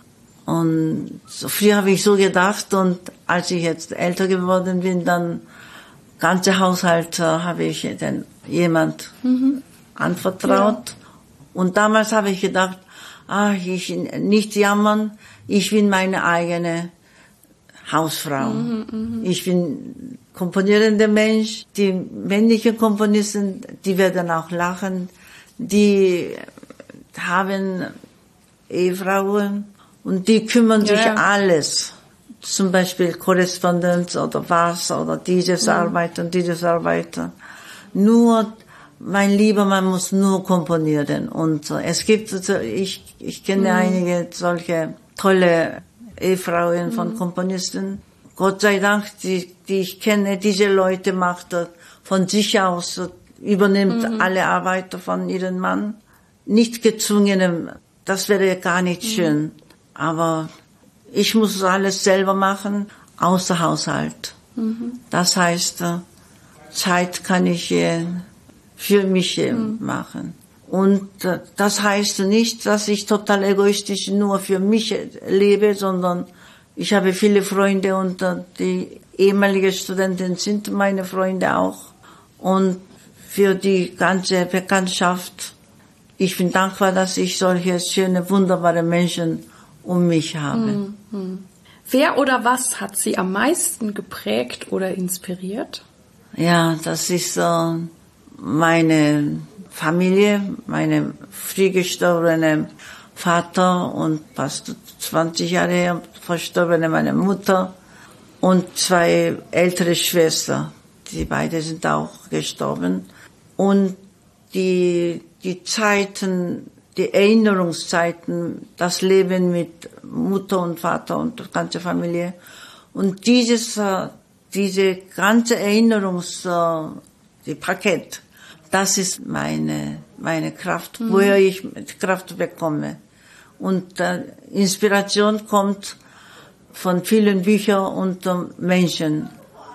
Und so früher habe ich so gedacht und als ich jetzt älter geworden bin, dann ganze Haushalt äh, habe ich dann jemand mhm. anvertraut. Ja. Und damals habe ich gedacht, ach, ich nicht jammern, ich bin meine eigene Hausfrau. Mhm, mh. Ich bin komponierender Mensch. Die männlichen Komponisten, die werden auch lachen. Die haben Ehefrauen und die kümmern ja. sich alles. Zum Beispiel Korrespondenz oder was oder dieses mhm. Arbeit und dieses Arbeit. Nur mein Lieber, man muss nur komponieren. Und es gibt, ich, ich kenne mhm. einige solche tolle Ehefrauen von mhm. Komponisten. Gott sei Dank, die, die ich kenne, diese Leute macht von sich aus, übernimmt mhm. alle Arbeit von ihrem Mann. Nicht gezwungen, das wäre gar nicht mhm. schön. Aber ich muss alles selber machen, außer Haushalt. Mhm. Das heißt, Zeit kann ich für mich mhm. machen. Und das heißt nicht, dass ich total egoistisch nur für mich lebe, sondern ich habe viele Freunde und die ehemaligen Studenten sind meine Freunde auch. Und für die ganze Bekanntschaft, ich bin dankbar, dass ich solche schöne, wunderbare Menschen um mich habe. Mhm. Wer oder was hat Sie am meisten geprägt oder inspiriert? Ja, das ist äh, meine Familie, meine früh gestorbene Vater und fast zwanzig Jahre her verstorbene meine Mutter und zwei ältere Schwestern. Die beide sind auch gestorben. Und die, die Zeiten, die Erinnerungszeiten, das Leben mit Mutter und Vater und der ganze Familie. Und dieses, diese ganze Erinnerungs, die Paket, das ist meine, meine Kraft, mhm. woher ich Kraft bekomme. Und äh, Inspiration kommt von vielen Büchern und äh, Menschen.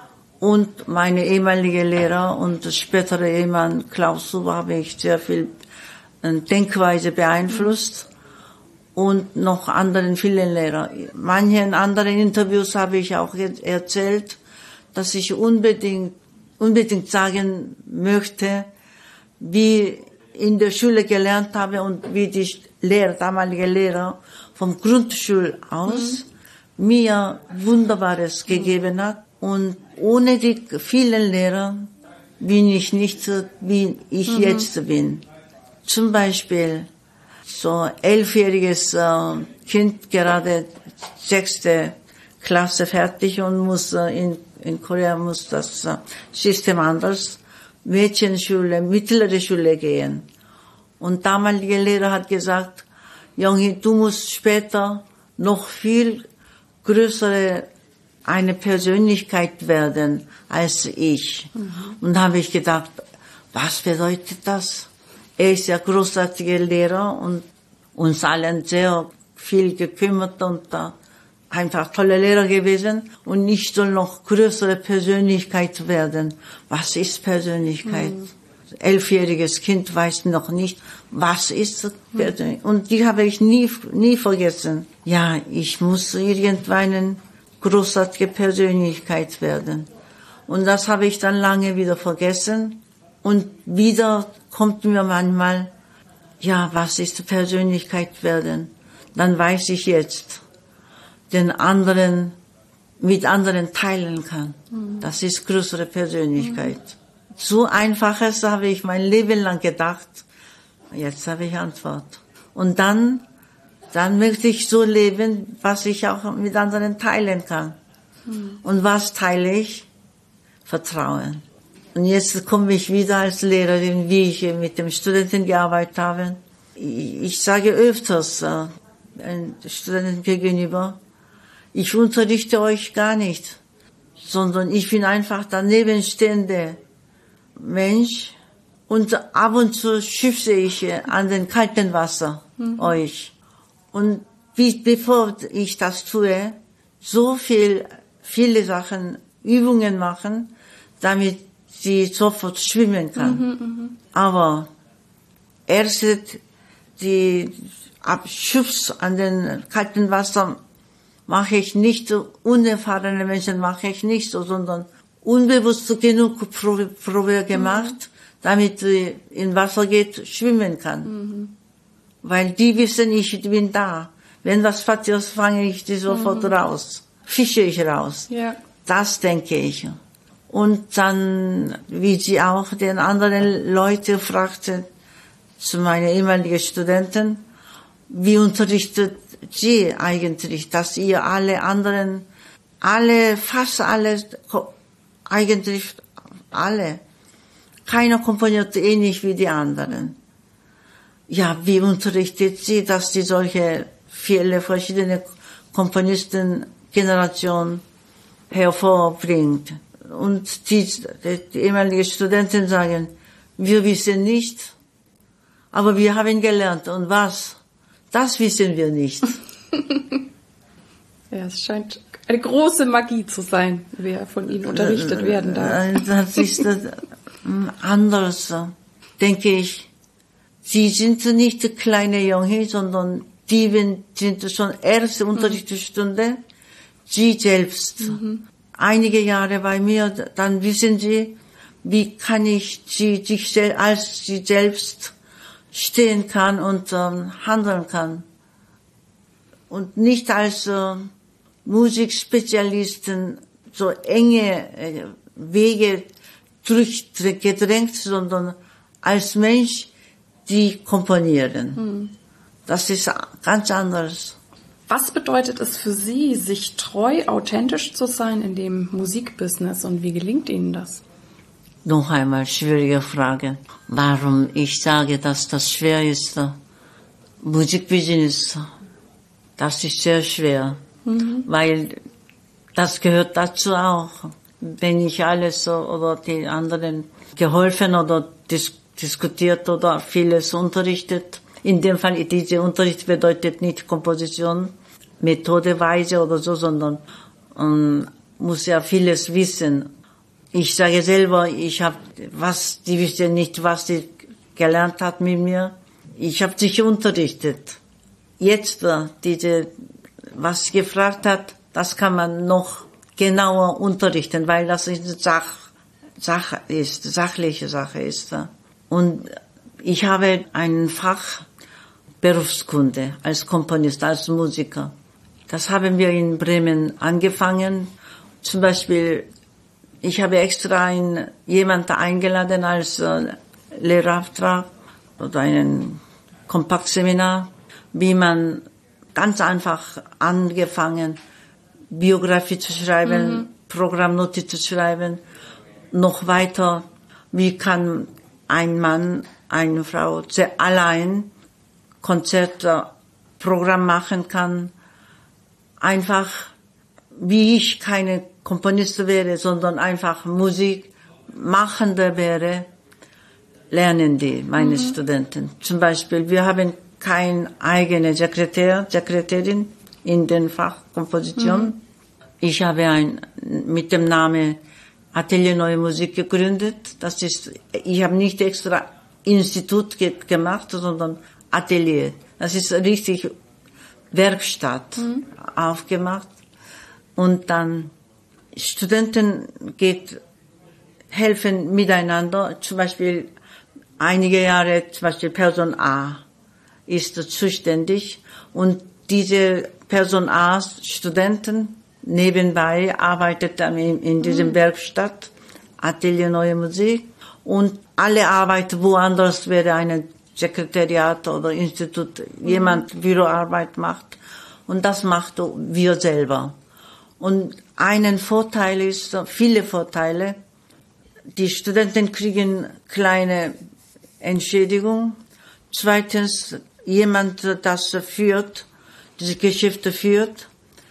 Und meine ehemalige Lehrer und spätere Ehemann Klaus Huber habe ich sehr viel äh, Denkweise beeinflusst. Und noch anderen vielen Lehrer. Manche in anderen Interviews habe ich auch erzählt, dass ich unbedingt, unbedingt sagen möchte, wie in der Schule gelernt habe und wie die Lehrer, damalige Lehrer vom Grundschul aus mhm. mir Wunderbares gegeben hat. Und ohne die vielen Lehrer bin ich nicht so, wie ich mhm. jetzt bin. Zum Beispiel so elfjähriges äh, Kind, gerade sechste Klasse fertig und muss äh, in, in Korea muss das äh, System anders, Mädchenschule, mittlere Schule gehen. Und damalige Lehrer hat gesagt, Junge, du musst später noch viel größere eine Persönlichkeit werden als ich. Mhm. Und da habe ich gedacht, was bedeutet das? Er ist ja großartiger Lehrer und uns allen sehr viel gekümmert und uh, einfach toller Lehrer gewesen. Und ich soll noch größere Persönlichkeit werden. Was ist Persönlichkeit? Mhm. Elfjähriges Kind weiß noch nicht, was ist Persönlichkeit. Mhm. Und die habe ich nie, nie vergessen. Ja, ich muss irgendwann eine großartige Persönlichkeit werden. Und das habe ich dann lange wieder vergessen. Und wieder kommt mir manchmal, ja, was ist Persönlichkeit werden? Dann weiß ich jetzt, den anderen, mit anderen teilen kann. Mhm. Das ist größere Persönlichkeit. Mhm. So einfaches habe ich mein Leben lang gedacht. Jetzt habe ich Antwort. Und dann, dann möchte ich so leben, was ich auch mit anderen teilen kann. Mhm. Und was teile ich? Vertrauen. Und jetzt komme ich wieder als Lehrerin, wie ich mit den Studenten gearbeitet habe. Ich sage öfters äh, den Studenten gegenüber, ich unterrichte euch gar nicht, sondern ich bin einfach der nebenstehende Mensch und ab und zu schütze ich an den kalten Wasser mhm. euch. Und wie, bevor ich das tue, so viel, viele Sachen, Übungen machen, damit sie sofort schwimmen kann. Mhm, aber erst die Abschubs an den kalten Wasser mache ich nicht so, unerfahrene Menschen mache ich nicht so, sondern unbewusst genug Probe, Probe gemacht, mhm. damit sie in Wasser geht, schwimmen kann. Mhm. Weil die wissen, ich bin da. Wenn was passiert, fange ich die sofort mhm. raus, fische ich raus. Ja. Das denke ich. Und dann, wie sie auch den anderen Leute fragte, zu meinen ehemaligen Studenten, wie unterrichtet sie eigentlich, dass ihr alle anderen, alle, fast alle, eigentlich alle, keiner komponiert ähnlich wie die anderen. Ja, wie unterrichtet sie, dass sie solche viele verschiedene Komponistengenerationen hervorbringt? Und die, die ehemaligen Studenten sagen, wir wissen nicht, aber wir haben gelernt. Und was? Das wissen wir nicht. Ja, es scheint eine große Magie zu sein, wer von Ihnen unterrichtet werden darf. Das ist anders, denke ich. Sie sind nicht kleine Junge, sondern die sind schon erste Unterrichtsstunde, sie selbst. Mhm. Einige Jahre bei mir, dann wissen sie, wie kann ich sie, sich als sie selbst stehen kann und ähm, handeln kann. Und nicht als äh, Musikspezialisten so enge äh, Wege durchgedrängt, sondern als Mensch, die komponieren. Hm. Das ist ganz anders. Was bedeutet es für Sie, sich treu, authentisch zu sein in dem Musikbusiness und wie gelingt Ihnen das? Noch einmal schwierige Frage. Warum ich sage, dass das schwer ist? Musikbusiness, das ist sehr schwer, mhm. weil das gehört dazu auch. Wenn ich alles so, oder die anderen geholfen oder dis- diskutiert oder vieles unterrichtet. In dem Fall, dieser Unterricht bedeutet nicht Komposition, Methodeweise oder so, sondern um, muss ja vieles wissen. Ich sage selber, ich habe, was, die wissen nicht, was sie gelernt hat mit mir. Ich habe sich unterrichtet. Jetzt, diese, was sie gefragt hat, das kann man noch genauer unterrichten, weil das eine Sach, Sache ist, sachliche Sache ist. Und ich habe ein Fach Berufskunde als Komponist, als Musiker. Das haben wir in Bremen angefangen. Zum Beispiel, ich habe extra einen, jemanden eingeladen als äh, Lehrauftrag oder einen Kompaktseminar, wie man ganz einfach angefangen, Biografie zu schreiben, mhm. Programmnotiz zu schreiben, noch weiter, wie kann ein Mann, eine Frau sehr allein Konzertprogramm machen kann, einfach wie ich keine Komponist wäre, sondern einfach Musikmachender wäre, lernen die, meine mhm. Studenten. Zum Beispiel, wir haben keine eigene Sekretär, Sekretärin in den Fach Komposition. Mhm. Ich habe ein, mit dem Namen Atelier Neue Musik gegründet. Das ist, ich habe nicht extra Institut ge- gemacht, sondern Atelier. Das ist richtig Werkstatt mhm. aufgemacht. Und dann Studenten geht, helfen miteinander. Zum Beispiel einige Jahre, zum Beispiel Person A ist zuständig. Und diese Person A, Studenten, nebenbei arbeitet dann in, in diesem mhm. Werkstatt, Atelier Neue Musik. Und alle arbeiten woanders, wäre eine Sekretariat oder Institut, mhm. jemand Büroarbeit macht. Und das macht wir selber. Und einen Vorteil ist, viele Vorteile, die Studenten kriegen kleine Entschädigung. Zweitens, jemand, das führt, diese Geschäfte führt,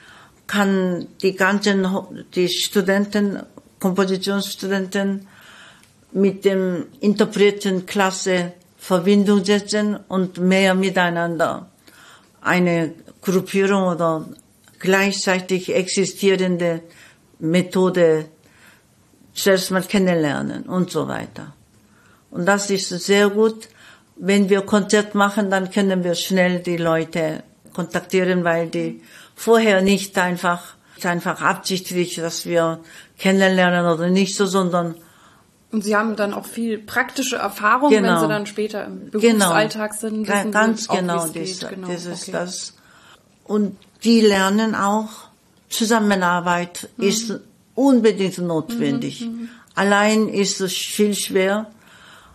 kann die ganzen, die Studenten, Kompositionsstudenten mit dem Interpretenklasse Verbindung setzen und mehr miteinander eine Gruppierung oder gleichzeitig existierende Methode zuerst mal kennenlernen und so weiter. Und das ist sehr gut. Wenn wir Konzert machen, dann können wir schnell die Leute kontaktieren, weil die vorher nicht einfach, nicht einfach absichtlich, dass wir kennenlernen oder nicht so, sondern und Sie haben dann auch viel praktische Erfahrung, genau. wenn Sie dann später im Berufsalltag genau. sind. Wissen Ganz auch, genau, das, genau, das ist okay. das. Und die lernen auch, Zusammenarbeit mhm. ist unbedingt notwendig. Mhm. Allein ist es viel schwer,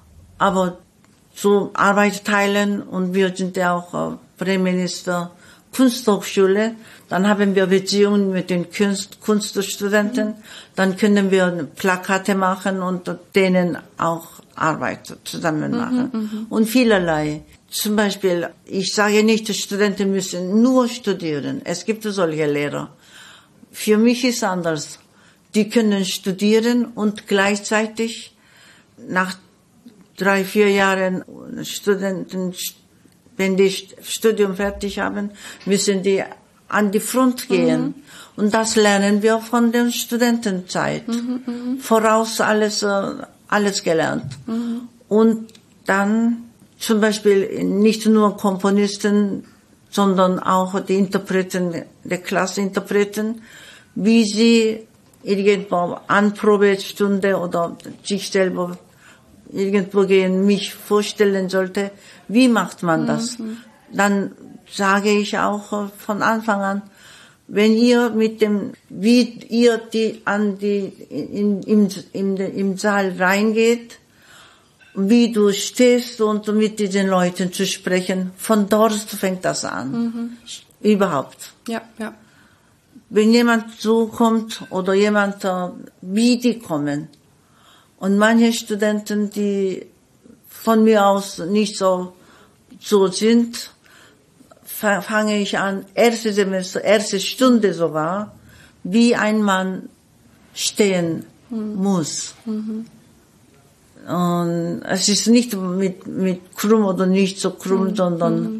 aber so Arbeit teilen und wir sind ja auch, Bremen ist Kunsthochschule, dann haben wir Beziehungen mit den Kunst, Kunststudenten, dann können wir Plakate machen und denen auch Arbeit zusammen machen. Mhm, und vielerlei. Zum Beispiel, ich sage nicht, die Studenten müssen nur studieren. Es gibt solche Lehrer. Für mich ist anders. Die können studieren und gleichzeitig nach drei, vier Jahren Studenten, wenn die Studium fertig haben, müssen die an die Front gehen. Mhm. Und das lernen wir von der Studentenzeit. Mhm, mh. Voraus alles, alles gelernt. Mhm. Und dann zum Beispiel nicht nur Komponisten, sondern auch die Interpreten, die Klasseninterpreten, wie sie irgendwo Anprobestunde oder sich selber irgendwo gehen, mich vorstellen sollte, wie macht man das? Mhm. Dann sage ich auch von Anfang an, wenn ihr mit dem, wie ihr die an die in, im, im, im Saal reingeht, wie du stehst und mit diesen Leuten zu sprechen, von dort fängt das an. Mhm. Überhaupt. Ja, ja. Wenn jemand so kommt oder jemand, wie die kommen. Und manche Studenten, die von mir aus nicht so, so sind, fange ich an, erste Semester, erste Stunde sogar, wie ein Mann stehen mhm. muss. Mhm. Und es ist nicht mit, mit krumm oder nicht so krumm, mhm. sondern mhm.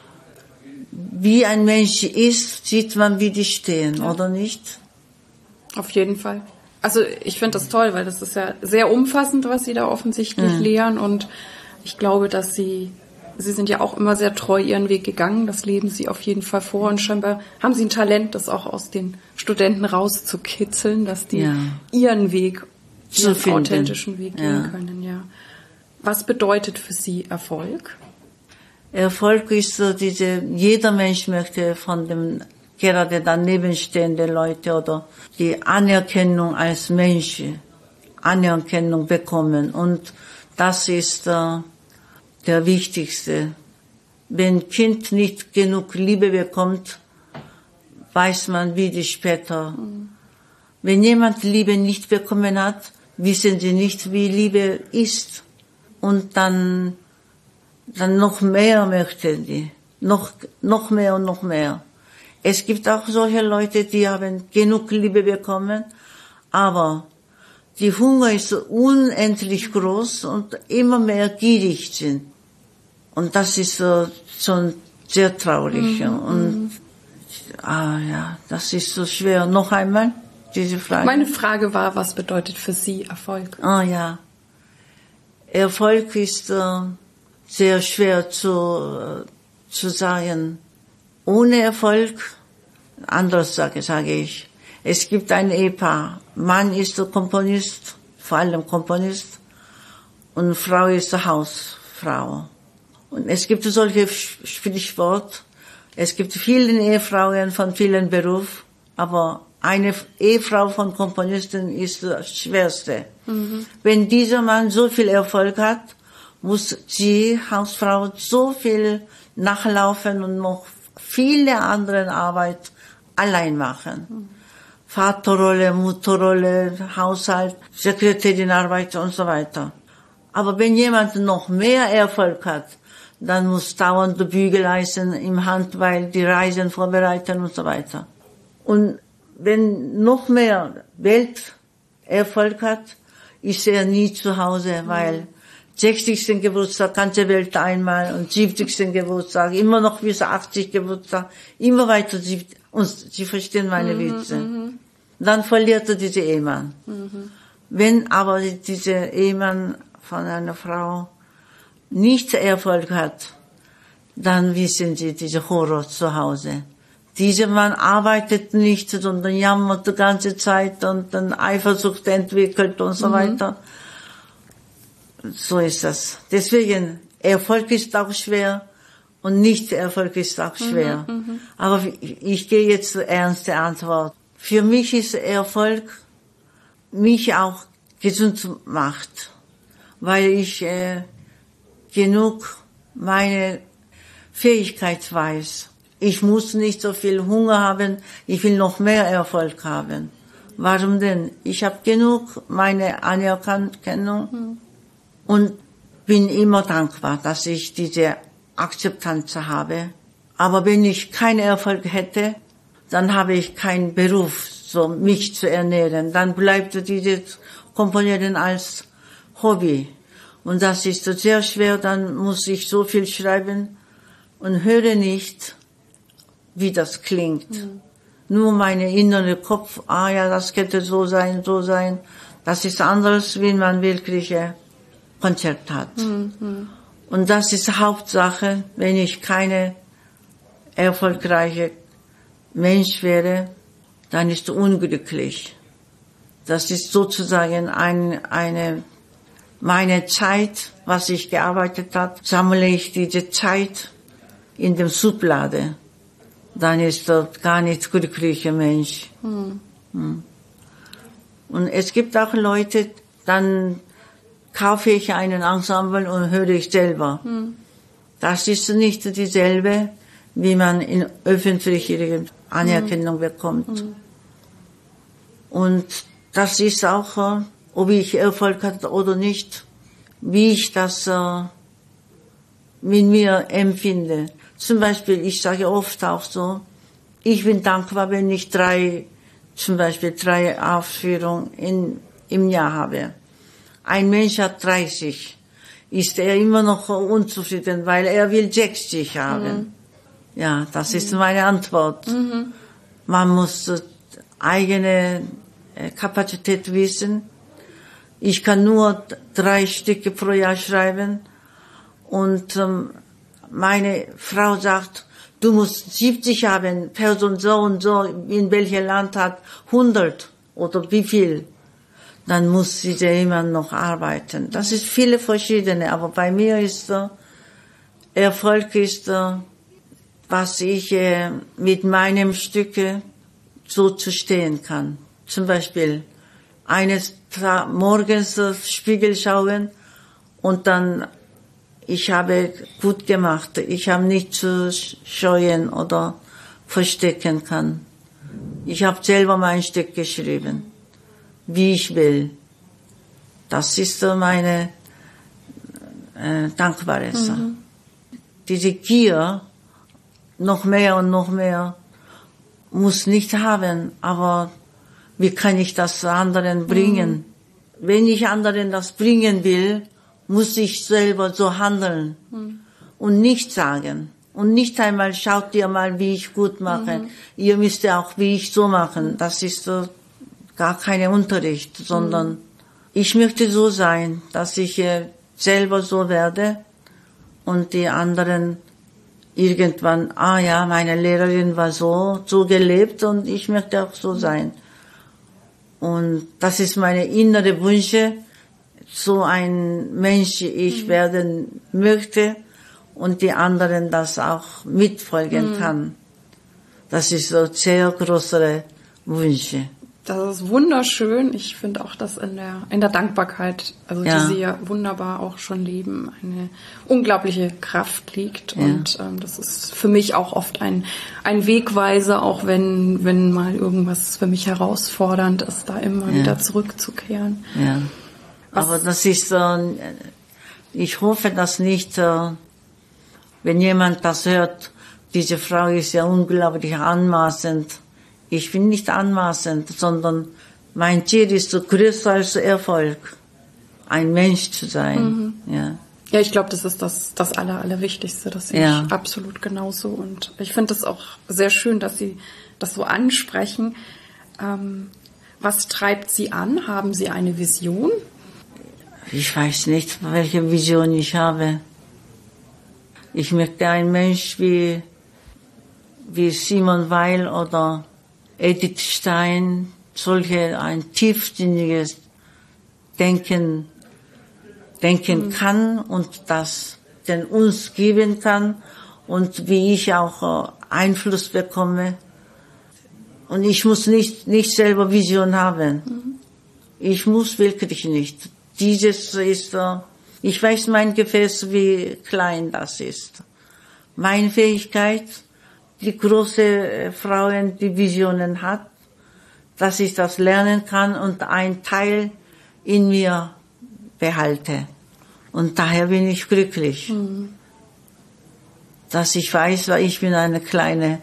wie ein Mensch ist, sieht man, wie die stehen, ja. oder nicht? Auf jeden Fall. Also ich finde das toll, weil das ist ja sehr umfassend, was Sie da offensichtlich mhm. lehren. Und ich glaube, dass Sie, Sie sind ja auch immer sehr treu Ihren Weg gegangen. Das leben Sie auf jeden Fall vor. Und scheinbar haben Sie ein Talent, das auch aus den Studenten rauszukitzeln, dass die ja. Ihren Weg, Ihren so authentischen Weg gehen ja. können. Ja. Was bedeutet für Sie Erfolg? Erfolg ist so diese, jeder Mensch möchte von dem gerade daneben stehende Leute oder die Anerkennung als Mensch, Anerkennung bekommen. Und das ist äh, der Wichtigste. Wenn ein Kind nicht genug Liebe bekommt, weiß man, wie die später. Mhm. Wenn jemand Liebe nicht bekommen hat, wissen sie nicht, wie Liebe ist. Und dann, dann noch mehr möchten die. Noch, noch mehr und noch mehr. Es gibt auch solche Leute, die haben genug Liebe bekommen, aber die Hunger ist unendlich groß und immer mehr gierig sind. Und das ist so, so sehr traurig. Mhm. Und ah ja, das ist so schwer. Noch einmal diese Frage. Meine Frage war, was bedeutet für Sie Erfolg? Ah ja, Erfolg ist äh, sehr schwer zu, äh, zu sagen. Ohne Erfolg, anders sage, sage ich, es gibt ein Ehepaar, Mann ist der Komponist, vor allem Komponist, und Frau ist die Hausfrau. Und es gibt solche Sprichwort, es gibt viele Ehefrauen von vielen Berufen, aber eine Ehefrau von Komponisten ist das Schwerste. Mhm. Wenn dieser Mann so viel Erfolg hat, muss die Hausfrau so viel nachlaufen und noch viele andere Arbeit allein machen. Mhm. Vaterrolle, Mutterrolle, Haushalt, Sekretärinarbeit und so weiter. Aber wenn jemand noch mehr Erfolg hat, dann muss dauernd die Bügeleisen im Hand, weil die Reisen vorbereiten und so weiter. Und wenn noch mehr Welterfolg hat, ist er nie zu Hause, weil sechzigsten Geburtstag, ganze Welt einmal und siebzigsten Geburtstag, immer noch bis achtzig Geburtstag, immer weiter, und Sie verstehen meine mhm, Witze. Mhm. Dann verliert er diese Ehemann. Mhm. Wenn aber dieser Ehemann von einer Frau nicht Erfolg hat, dann wissen Sie, dieser Horror zu Hause. Dieser Mann arbeitet nicht, sondern jammert die ganze Zeit und dann Eifersucht entwickelt und so mhm. weiter. So ist das. Deswegen, Erfolg ist auch schwer und Nicht-Erfolg ist auch schwer. Mhm, mh. Aber ich, ich gehe jetzt zur ernsten Antwort. Für mich ist Erfolg, mich auch gesund macht, weil ich äh, genug meine Fähigkeit weiß. ich muss nicht so viel Hunger haben, ich will noch mehr Erfolg haben. Warum denn? Ich habe genug meine Anerkennung mhm. und bin immer dankbar, dass ich diese Akzeptanz habe. Aber wenn ich keinen Erfolg hätte, dann habe ich keinen Beruf, so mich zu ernähren. Dann bleibt dieses Komponieren als Hobby. Und das ist sehr schwer, dann muss ich so viel schreiben und höre nicht, wie das klingt. Mhm. Nur meine innere Kopf, ah ja, das könnte so sein, so sein. Das ist anders, wie man wirklich ein Konzert hat. Mhm. Und das ist die Hauptsache, wenn ich keine erfolgreiche Mensch wäre, dann ist es unglücklich. Das ist sozusagen ein, eine, meine Zeit, was ich gearbeitet habe, sammle ich diese Zeit in dem Schublade. Dann ist das gar nicht glücklicher Mensch. Hm. Hm. Und es gibt auch Leute, dann kaufe ich einen Ensemble und höre ich selber. Hm. Das ist nicht dieselbe, wie man in öffentlicher Anerkennung hm. bekommt. Hm. Und das ist auch, ob ich Erfolg hatte oder nicht, wie ich das äh, mit mir empfinde. Zum Beispiel, ich sage oft auch so, ich bin dankbar, wenn ich drei, zum Beispiel drei Aufführungen in, im Jahr habe. Ein Mensch hat dreißig, ist er immer noch unzufrieden, weil er will sechzig haben. Mhm. Ja, das ist meine Antwort. Mhm. Man muss eigene Kapazität wissen. Ich kann nur drei Stücke pro Jahr schreiben und ähm, meine Frau sagt, du musst siebzig haben, Person so und so, in welchem Land hat hundert oder wie viel. Dann muss sie immer noch arbeiten. Das ist viele verschiedene, aber bei mir ist äh, Erfolg ist, äh, was ich äh, mit meinem Stücke so zu stehen kann. Zum Beispiel eines Tag morgens äh, Spiegel schauen und dann ich habe gut gemacht. Ich habe nicht zu scheuen oder verstecken kann. Ich habe selber mein Stück geschrieben, wie ich will. Das ist meine äh, dankbare Sache. Mhm. Diese Gier, noch mehr und noch mehr, muss nicht haben. Aber wie kann ich das anderen bringen? Mhm. Wenn ich anderen das bringen will, muss ich selber so handeln mhm. und nicht sagen. Und nicht einmal, schaut ihr mal, wie ich gut mache. Mhm. Ihr müsst ja auch, wie ich so machen. Das ist so gar kein Unterricht, sondern mhm. ich möchte so sein, dass ich äh, selber so werde und die anderen irgendwann, ah ja, meine Lehrerin war so, so gelebt und ich möchte auch so sein. Und das ist meine innere Wünsche, so ein Mensch ich mhm. werden möchte und die anderen das auch mitfolgen mhm. kann. Das ist so sehr größere Wünsche. Das ist wunderschön. Ich finde auch, dass in der in der Dankbarkeit, also ja. die Sie ja wunderbar auch schon leben, eine unglaubliche Kraft liegt. Ja. Und ähm, das ist für mich auch oft ein ein Wegweiser, auch wenn wenn mal irgendwas für mich herausfordernd ist, da immer ja. wieder zurückzukehren. Ja. Aber das ist, äh, ich hoffe, dass nicht, äh, wenn jemand das hört, diese Frau ist ja unglaublich anmaßend. Ich bin nicht anmaßend, sondern mein Ziel ist so größer als Erfolg, ein Mensch zu sein. Mhm. Ja. Ja, ich glaube, das ist das, das Aller, Allerwichtigste. Das sehe ja. ich absolut genauso. Und ich finde es auch sehr schön, dass Sie das so ansprechen. Ähm, was treibt Sie an? Haben Sie eine Vision? Ich weiß nicht, welche Vision ich habe. Ich möchte ein Mensch wie, wie Simone Weil oder Edith Stein, solche ein tiefsinniges Denken, denken mhm. kann und das den uns geben kann und wie ich auch Einfluss bekomme. Und ich muss nicht, nicht selber Vision haben. Mhm. Ich muss wirklich nicht. Dieses ist, ich weiß mein Gefäß, wie klein das ist. Meine Fähigkeit, die große Frauen, die Visionen hat, dass ich das lernen kann und ein Teil in mir behalte. Und daher bin ich glücklich, mhm. dass ich weiß, weil ich bin eine kleine,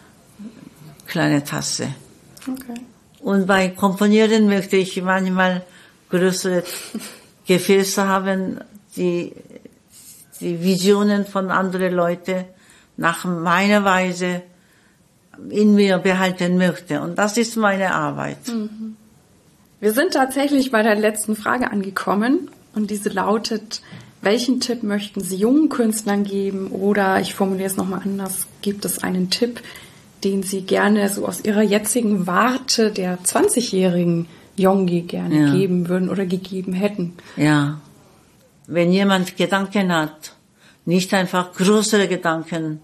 kleine Tasse. Okay. Und bei Komponieren möchte ich manchmal größere Gefäße haben, die, die Visionen von anderen Leuten nach meiner Weise in mir behalten möchte. Und das ist meine Arbeit. Mhm. Wir sind tatsächlich bei der letzten Frage angekommen. Und diese lautet, welchen Tipp möchten Sie jungen Künstlern geben? Oder ich formuliere es nochmal anders, gibt es einen Tipp, den Sie gerne so aus Ihrer jetzigen Warte der zwanzigjährigen Yongi gerne ja. geben würden oder gegeben hätten? Ja, wenn jemand Gedanken hat, nicht einfach größere Gedanken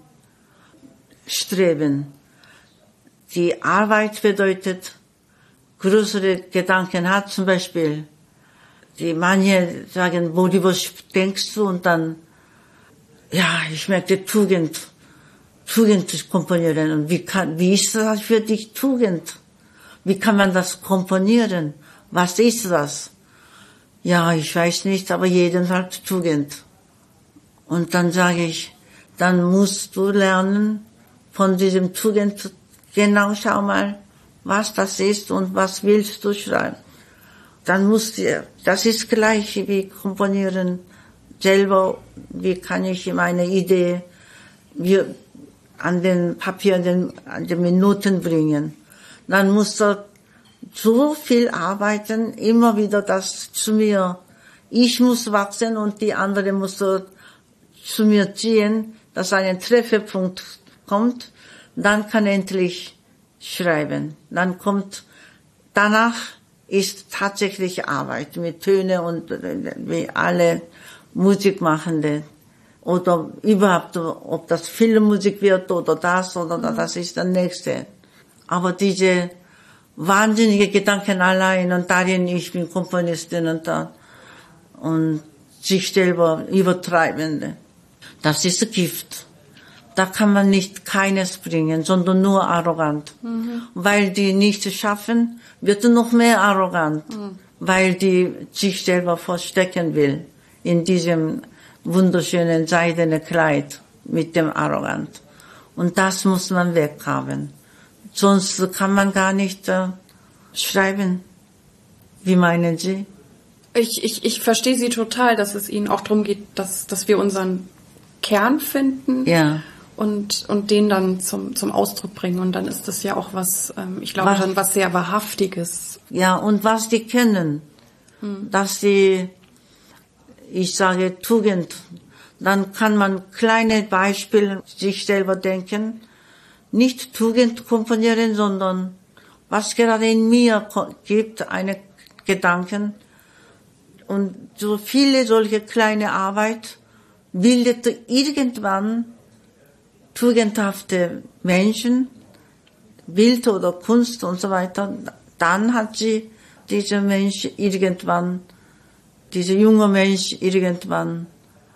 streben. Die Arbeit bedeutet, größere Gedanken hat, zum Beispiel, die manche sagen, Bodi, was denkst du? Und dann, ja, ich möchte Tugend, Tugend komponieren. Und wie kann, wie ist das für dich Tugend? Wie kann man das komponieren? Was ist das? Ja, ich weiß nicht, aber jeder sagt Tugend. Und dann sage ich, dann musst du lernen von diesem Tugend, genau schau mal, was das ist und was willst du schreiben. Dann musst du, das ist gleich wie komponieren selber, wie kann ich meine Idee wie an den Papier, an den, an den Minuten bringen. Dann musst du so viel arbeiten, immer wieder das zu mir. Ich muss wachsen und die andere muss zu mir ziehen, dass ein Trefferpunkt kommt. Dann kann endlich schreiben. Dann kommt, danach ist tatsächlich Arbeit mit Töne und wie alle Musikmachende. Oder überhaupt, ob das Filmmusik wird oder das oder das ist das Nächste. Aber diese wahnsinnige Gedanken allein und darin, ich bin Komponistin und da, und sich selber übertreibende, das ist Gift. Da kann man nicht keines bringen, sondern nur arrogant. Mhm. Weil die nicht schaffen, wird noch mehr arrogant, mhm. weil die sich selber verstecken will in diesem wunderschönen seidenen Kleid mit dem arrogant. Und das muss man weghaben. Sonst kann man gar nicht äh, schreiben. Wie meinen Sie? Ich, ich, ich verstehe Sie total, dass es Ihnen auch darum geht, dass, dass wir unseren Kern finden. Ja. Und, und den dann zum, zum Ausdruck bringen. Und dann ist das ja auch was, ähm, ich glaube, was, dann was sehr Wahrhaftiges. Ja, und was die können. Hm. Dass die, ich sage Tugend, dann kann man kleine Beispiele sich selber denken. Nicht Tugend komponieren, sondern was gerade in mir gibt, eine Gedanken. Und so viele solche kleine Arbeit bildet irgendwann tugendhafte Menschen, Bild oder Kunst und so weiter, dann hat sie, dieser Mensch irgendwann, dieser junge Mensch irgendwann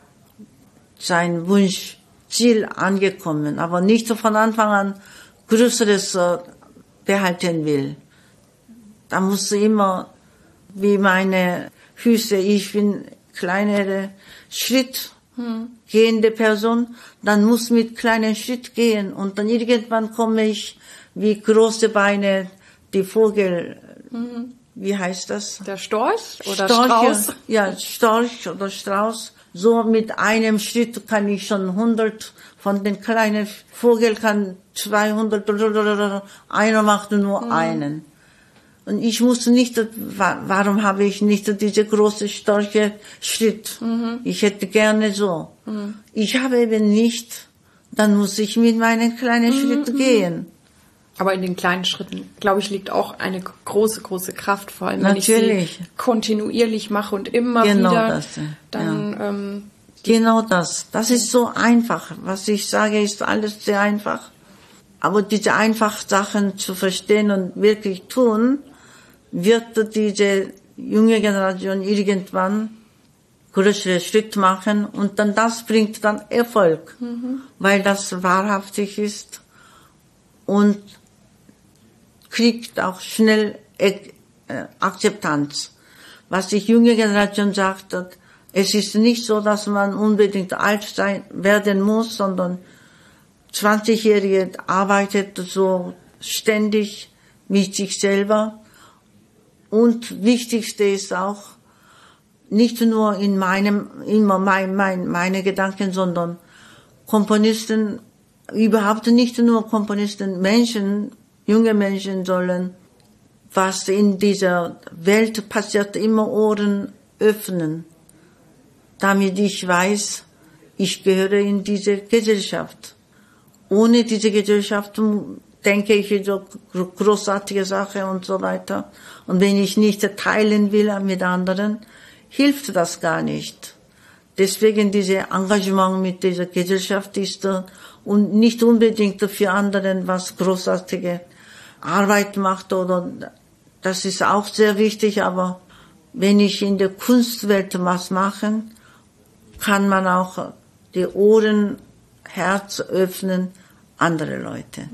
sein Wunschziel angekommen, aber nicht so von Anfang an Größeres behalten will. Da muss immer, wie meine Füße, ich bin kleinere Schritt, Hm. gehende Person, dann muss mit kleinen Schritt gehen und dann irgendwann komme ich wie große Beine, die Vogel, hm. wie heißt das? Der Storch oder Storche, Strauß? Ja, Storch oder Strauß. So mit einem Schritt kann ich schon hundert von den kleinen Vogel kann zweihundert, einer macht nur hm. einen. Und ich musste nicht, warum habe ich nicht diese große, starke Schritt? Mhm. Ich hätte gerne so. Mhm. Ich habe eben nicht, dann muss ich mit meinen kleinen mhm. Schritten gehen. Aber in den kleinen Schritten, glaube ich, liegt auch eine große, große Kraft, vor allem wenn Natürlich. ich sie kontinuierlich mache und immer genau wieder. Das, dann, ja. ähm, genau das. Das ist so einfach. Was ich sage, ist alles sehr einfach. Aber diese einfachen Sachen zu verstehen und wirklich tun, wird diese junge Generation irgendwann größere Schritt machen und dann das bringt dann Erfolg, mhm. weil das wahrhaftig ist und kriegt auch schnell äh, Akzeptanz. Was die junge Generation sagt, es ist nicht so, dass man unbedingt alt sein werden muss, sondern zwanzigjährige arbeitet so ständig mit sich selber. Und wichtigste ist auch, nicht nur in meinem, immer mein, mein, meine Gedanken, sondern Komponisten, überhaupt nicht nur Komponisten, Menschen, junge Menschen sollen, was in dieser Welt passiert, immer Ohren öffnen, damit ich weiß, ich gehöre in diese Gesellschaft. Ohne diese Gesellschaft denke ich so großartige Sache und so weiter. Und wenn ich nicht teilen will mit anderen, hilft das gar nicht. Deswegen dieses Engagement mit dieser Gesellschaft ist und nicht unbedingt für anderen was großartige Arbeit macht oder das ist auch sehr wichtig, aber wenn ich in der Kunstwelt was mache, kann man auch die Ohren, Herz öffnen, andere Leute.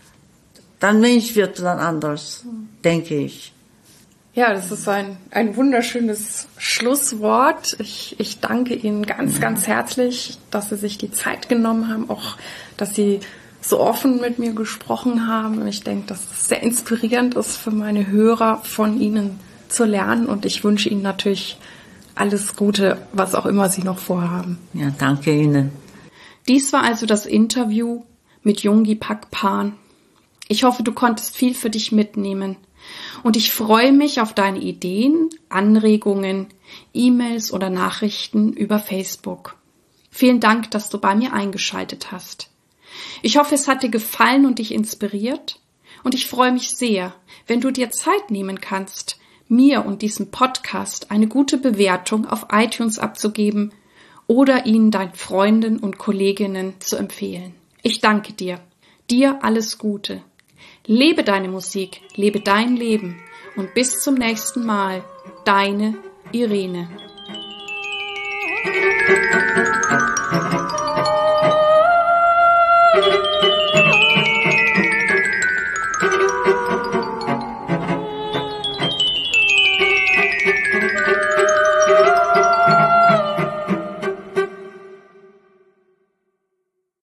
Dann Mensch wird dann anders, denke ich. Ja, das ist ein, ein wunderschönes Schlusswort. Ich, ich danke Ihnen ganz, ganz herzlich, dass Sie sich die Zeit genommen haben, auch, dass Sie so offen mit mir gesprochen haben. Und ich denke, dass es sehr inspirierend ist für meine Hörer, von Ihnen zu lernen. Und ich wünsche Ihnen natürlich alles Gute, was auch immer Sie noch vorhaben. Ja, danke Ihnen. Dies war also das Interview mit Yonggi Pakpan. Ich hoffe, du konntest viel für dich mitnehmen. Und ich freue mich auf deine Ideen, Anregungen, E-Mails oder Nachrichten über Facebook. Vielen Dank, dass du bei mir eingeschaltet hast. Ich hoffe, es hat dir gefallen und dich inspiriert. Und ich freue mich sehr, wenn du dir Zeit nehmen kannst, mir und diesem Podcast eine gute Bewertung auf iTunes abzugeben oder ihn deinen Freunden und Kolleginnen zu empfehlen. Ich danke dir. Dir alles Gute. Lebe deine Musik, lebe dein Leben und bis zum nächsten Mal, deine Irene.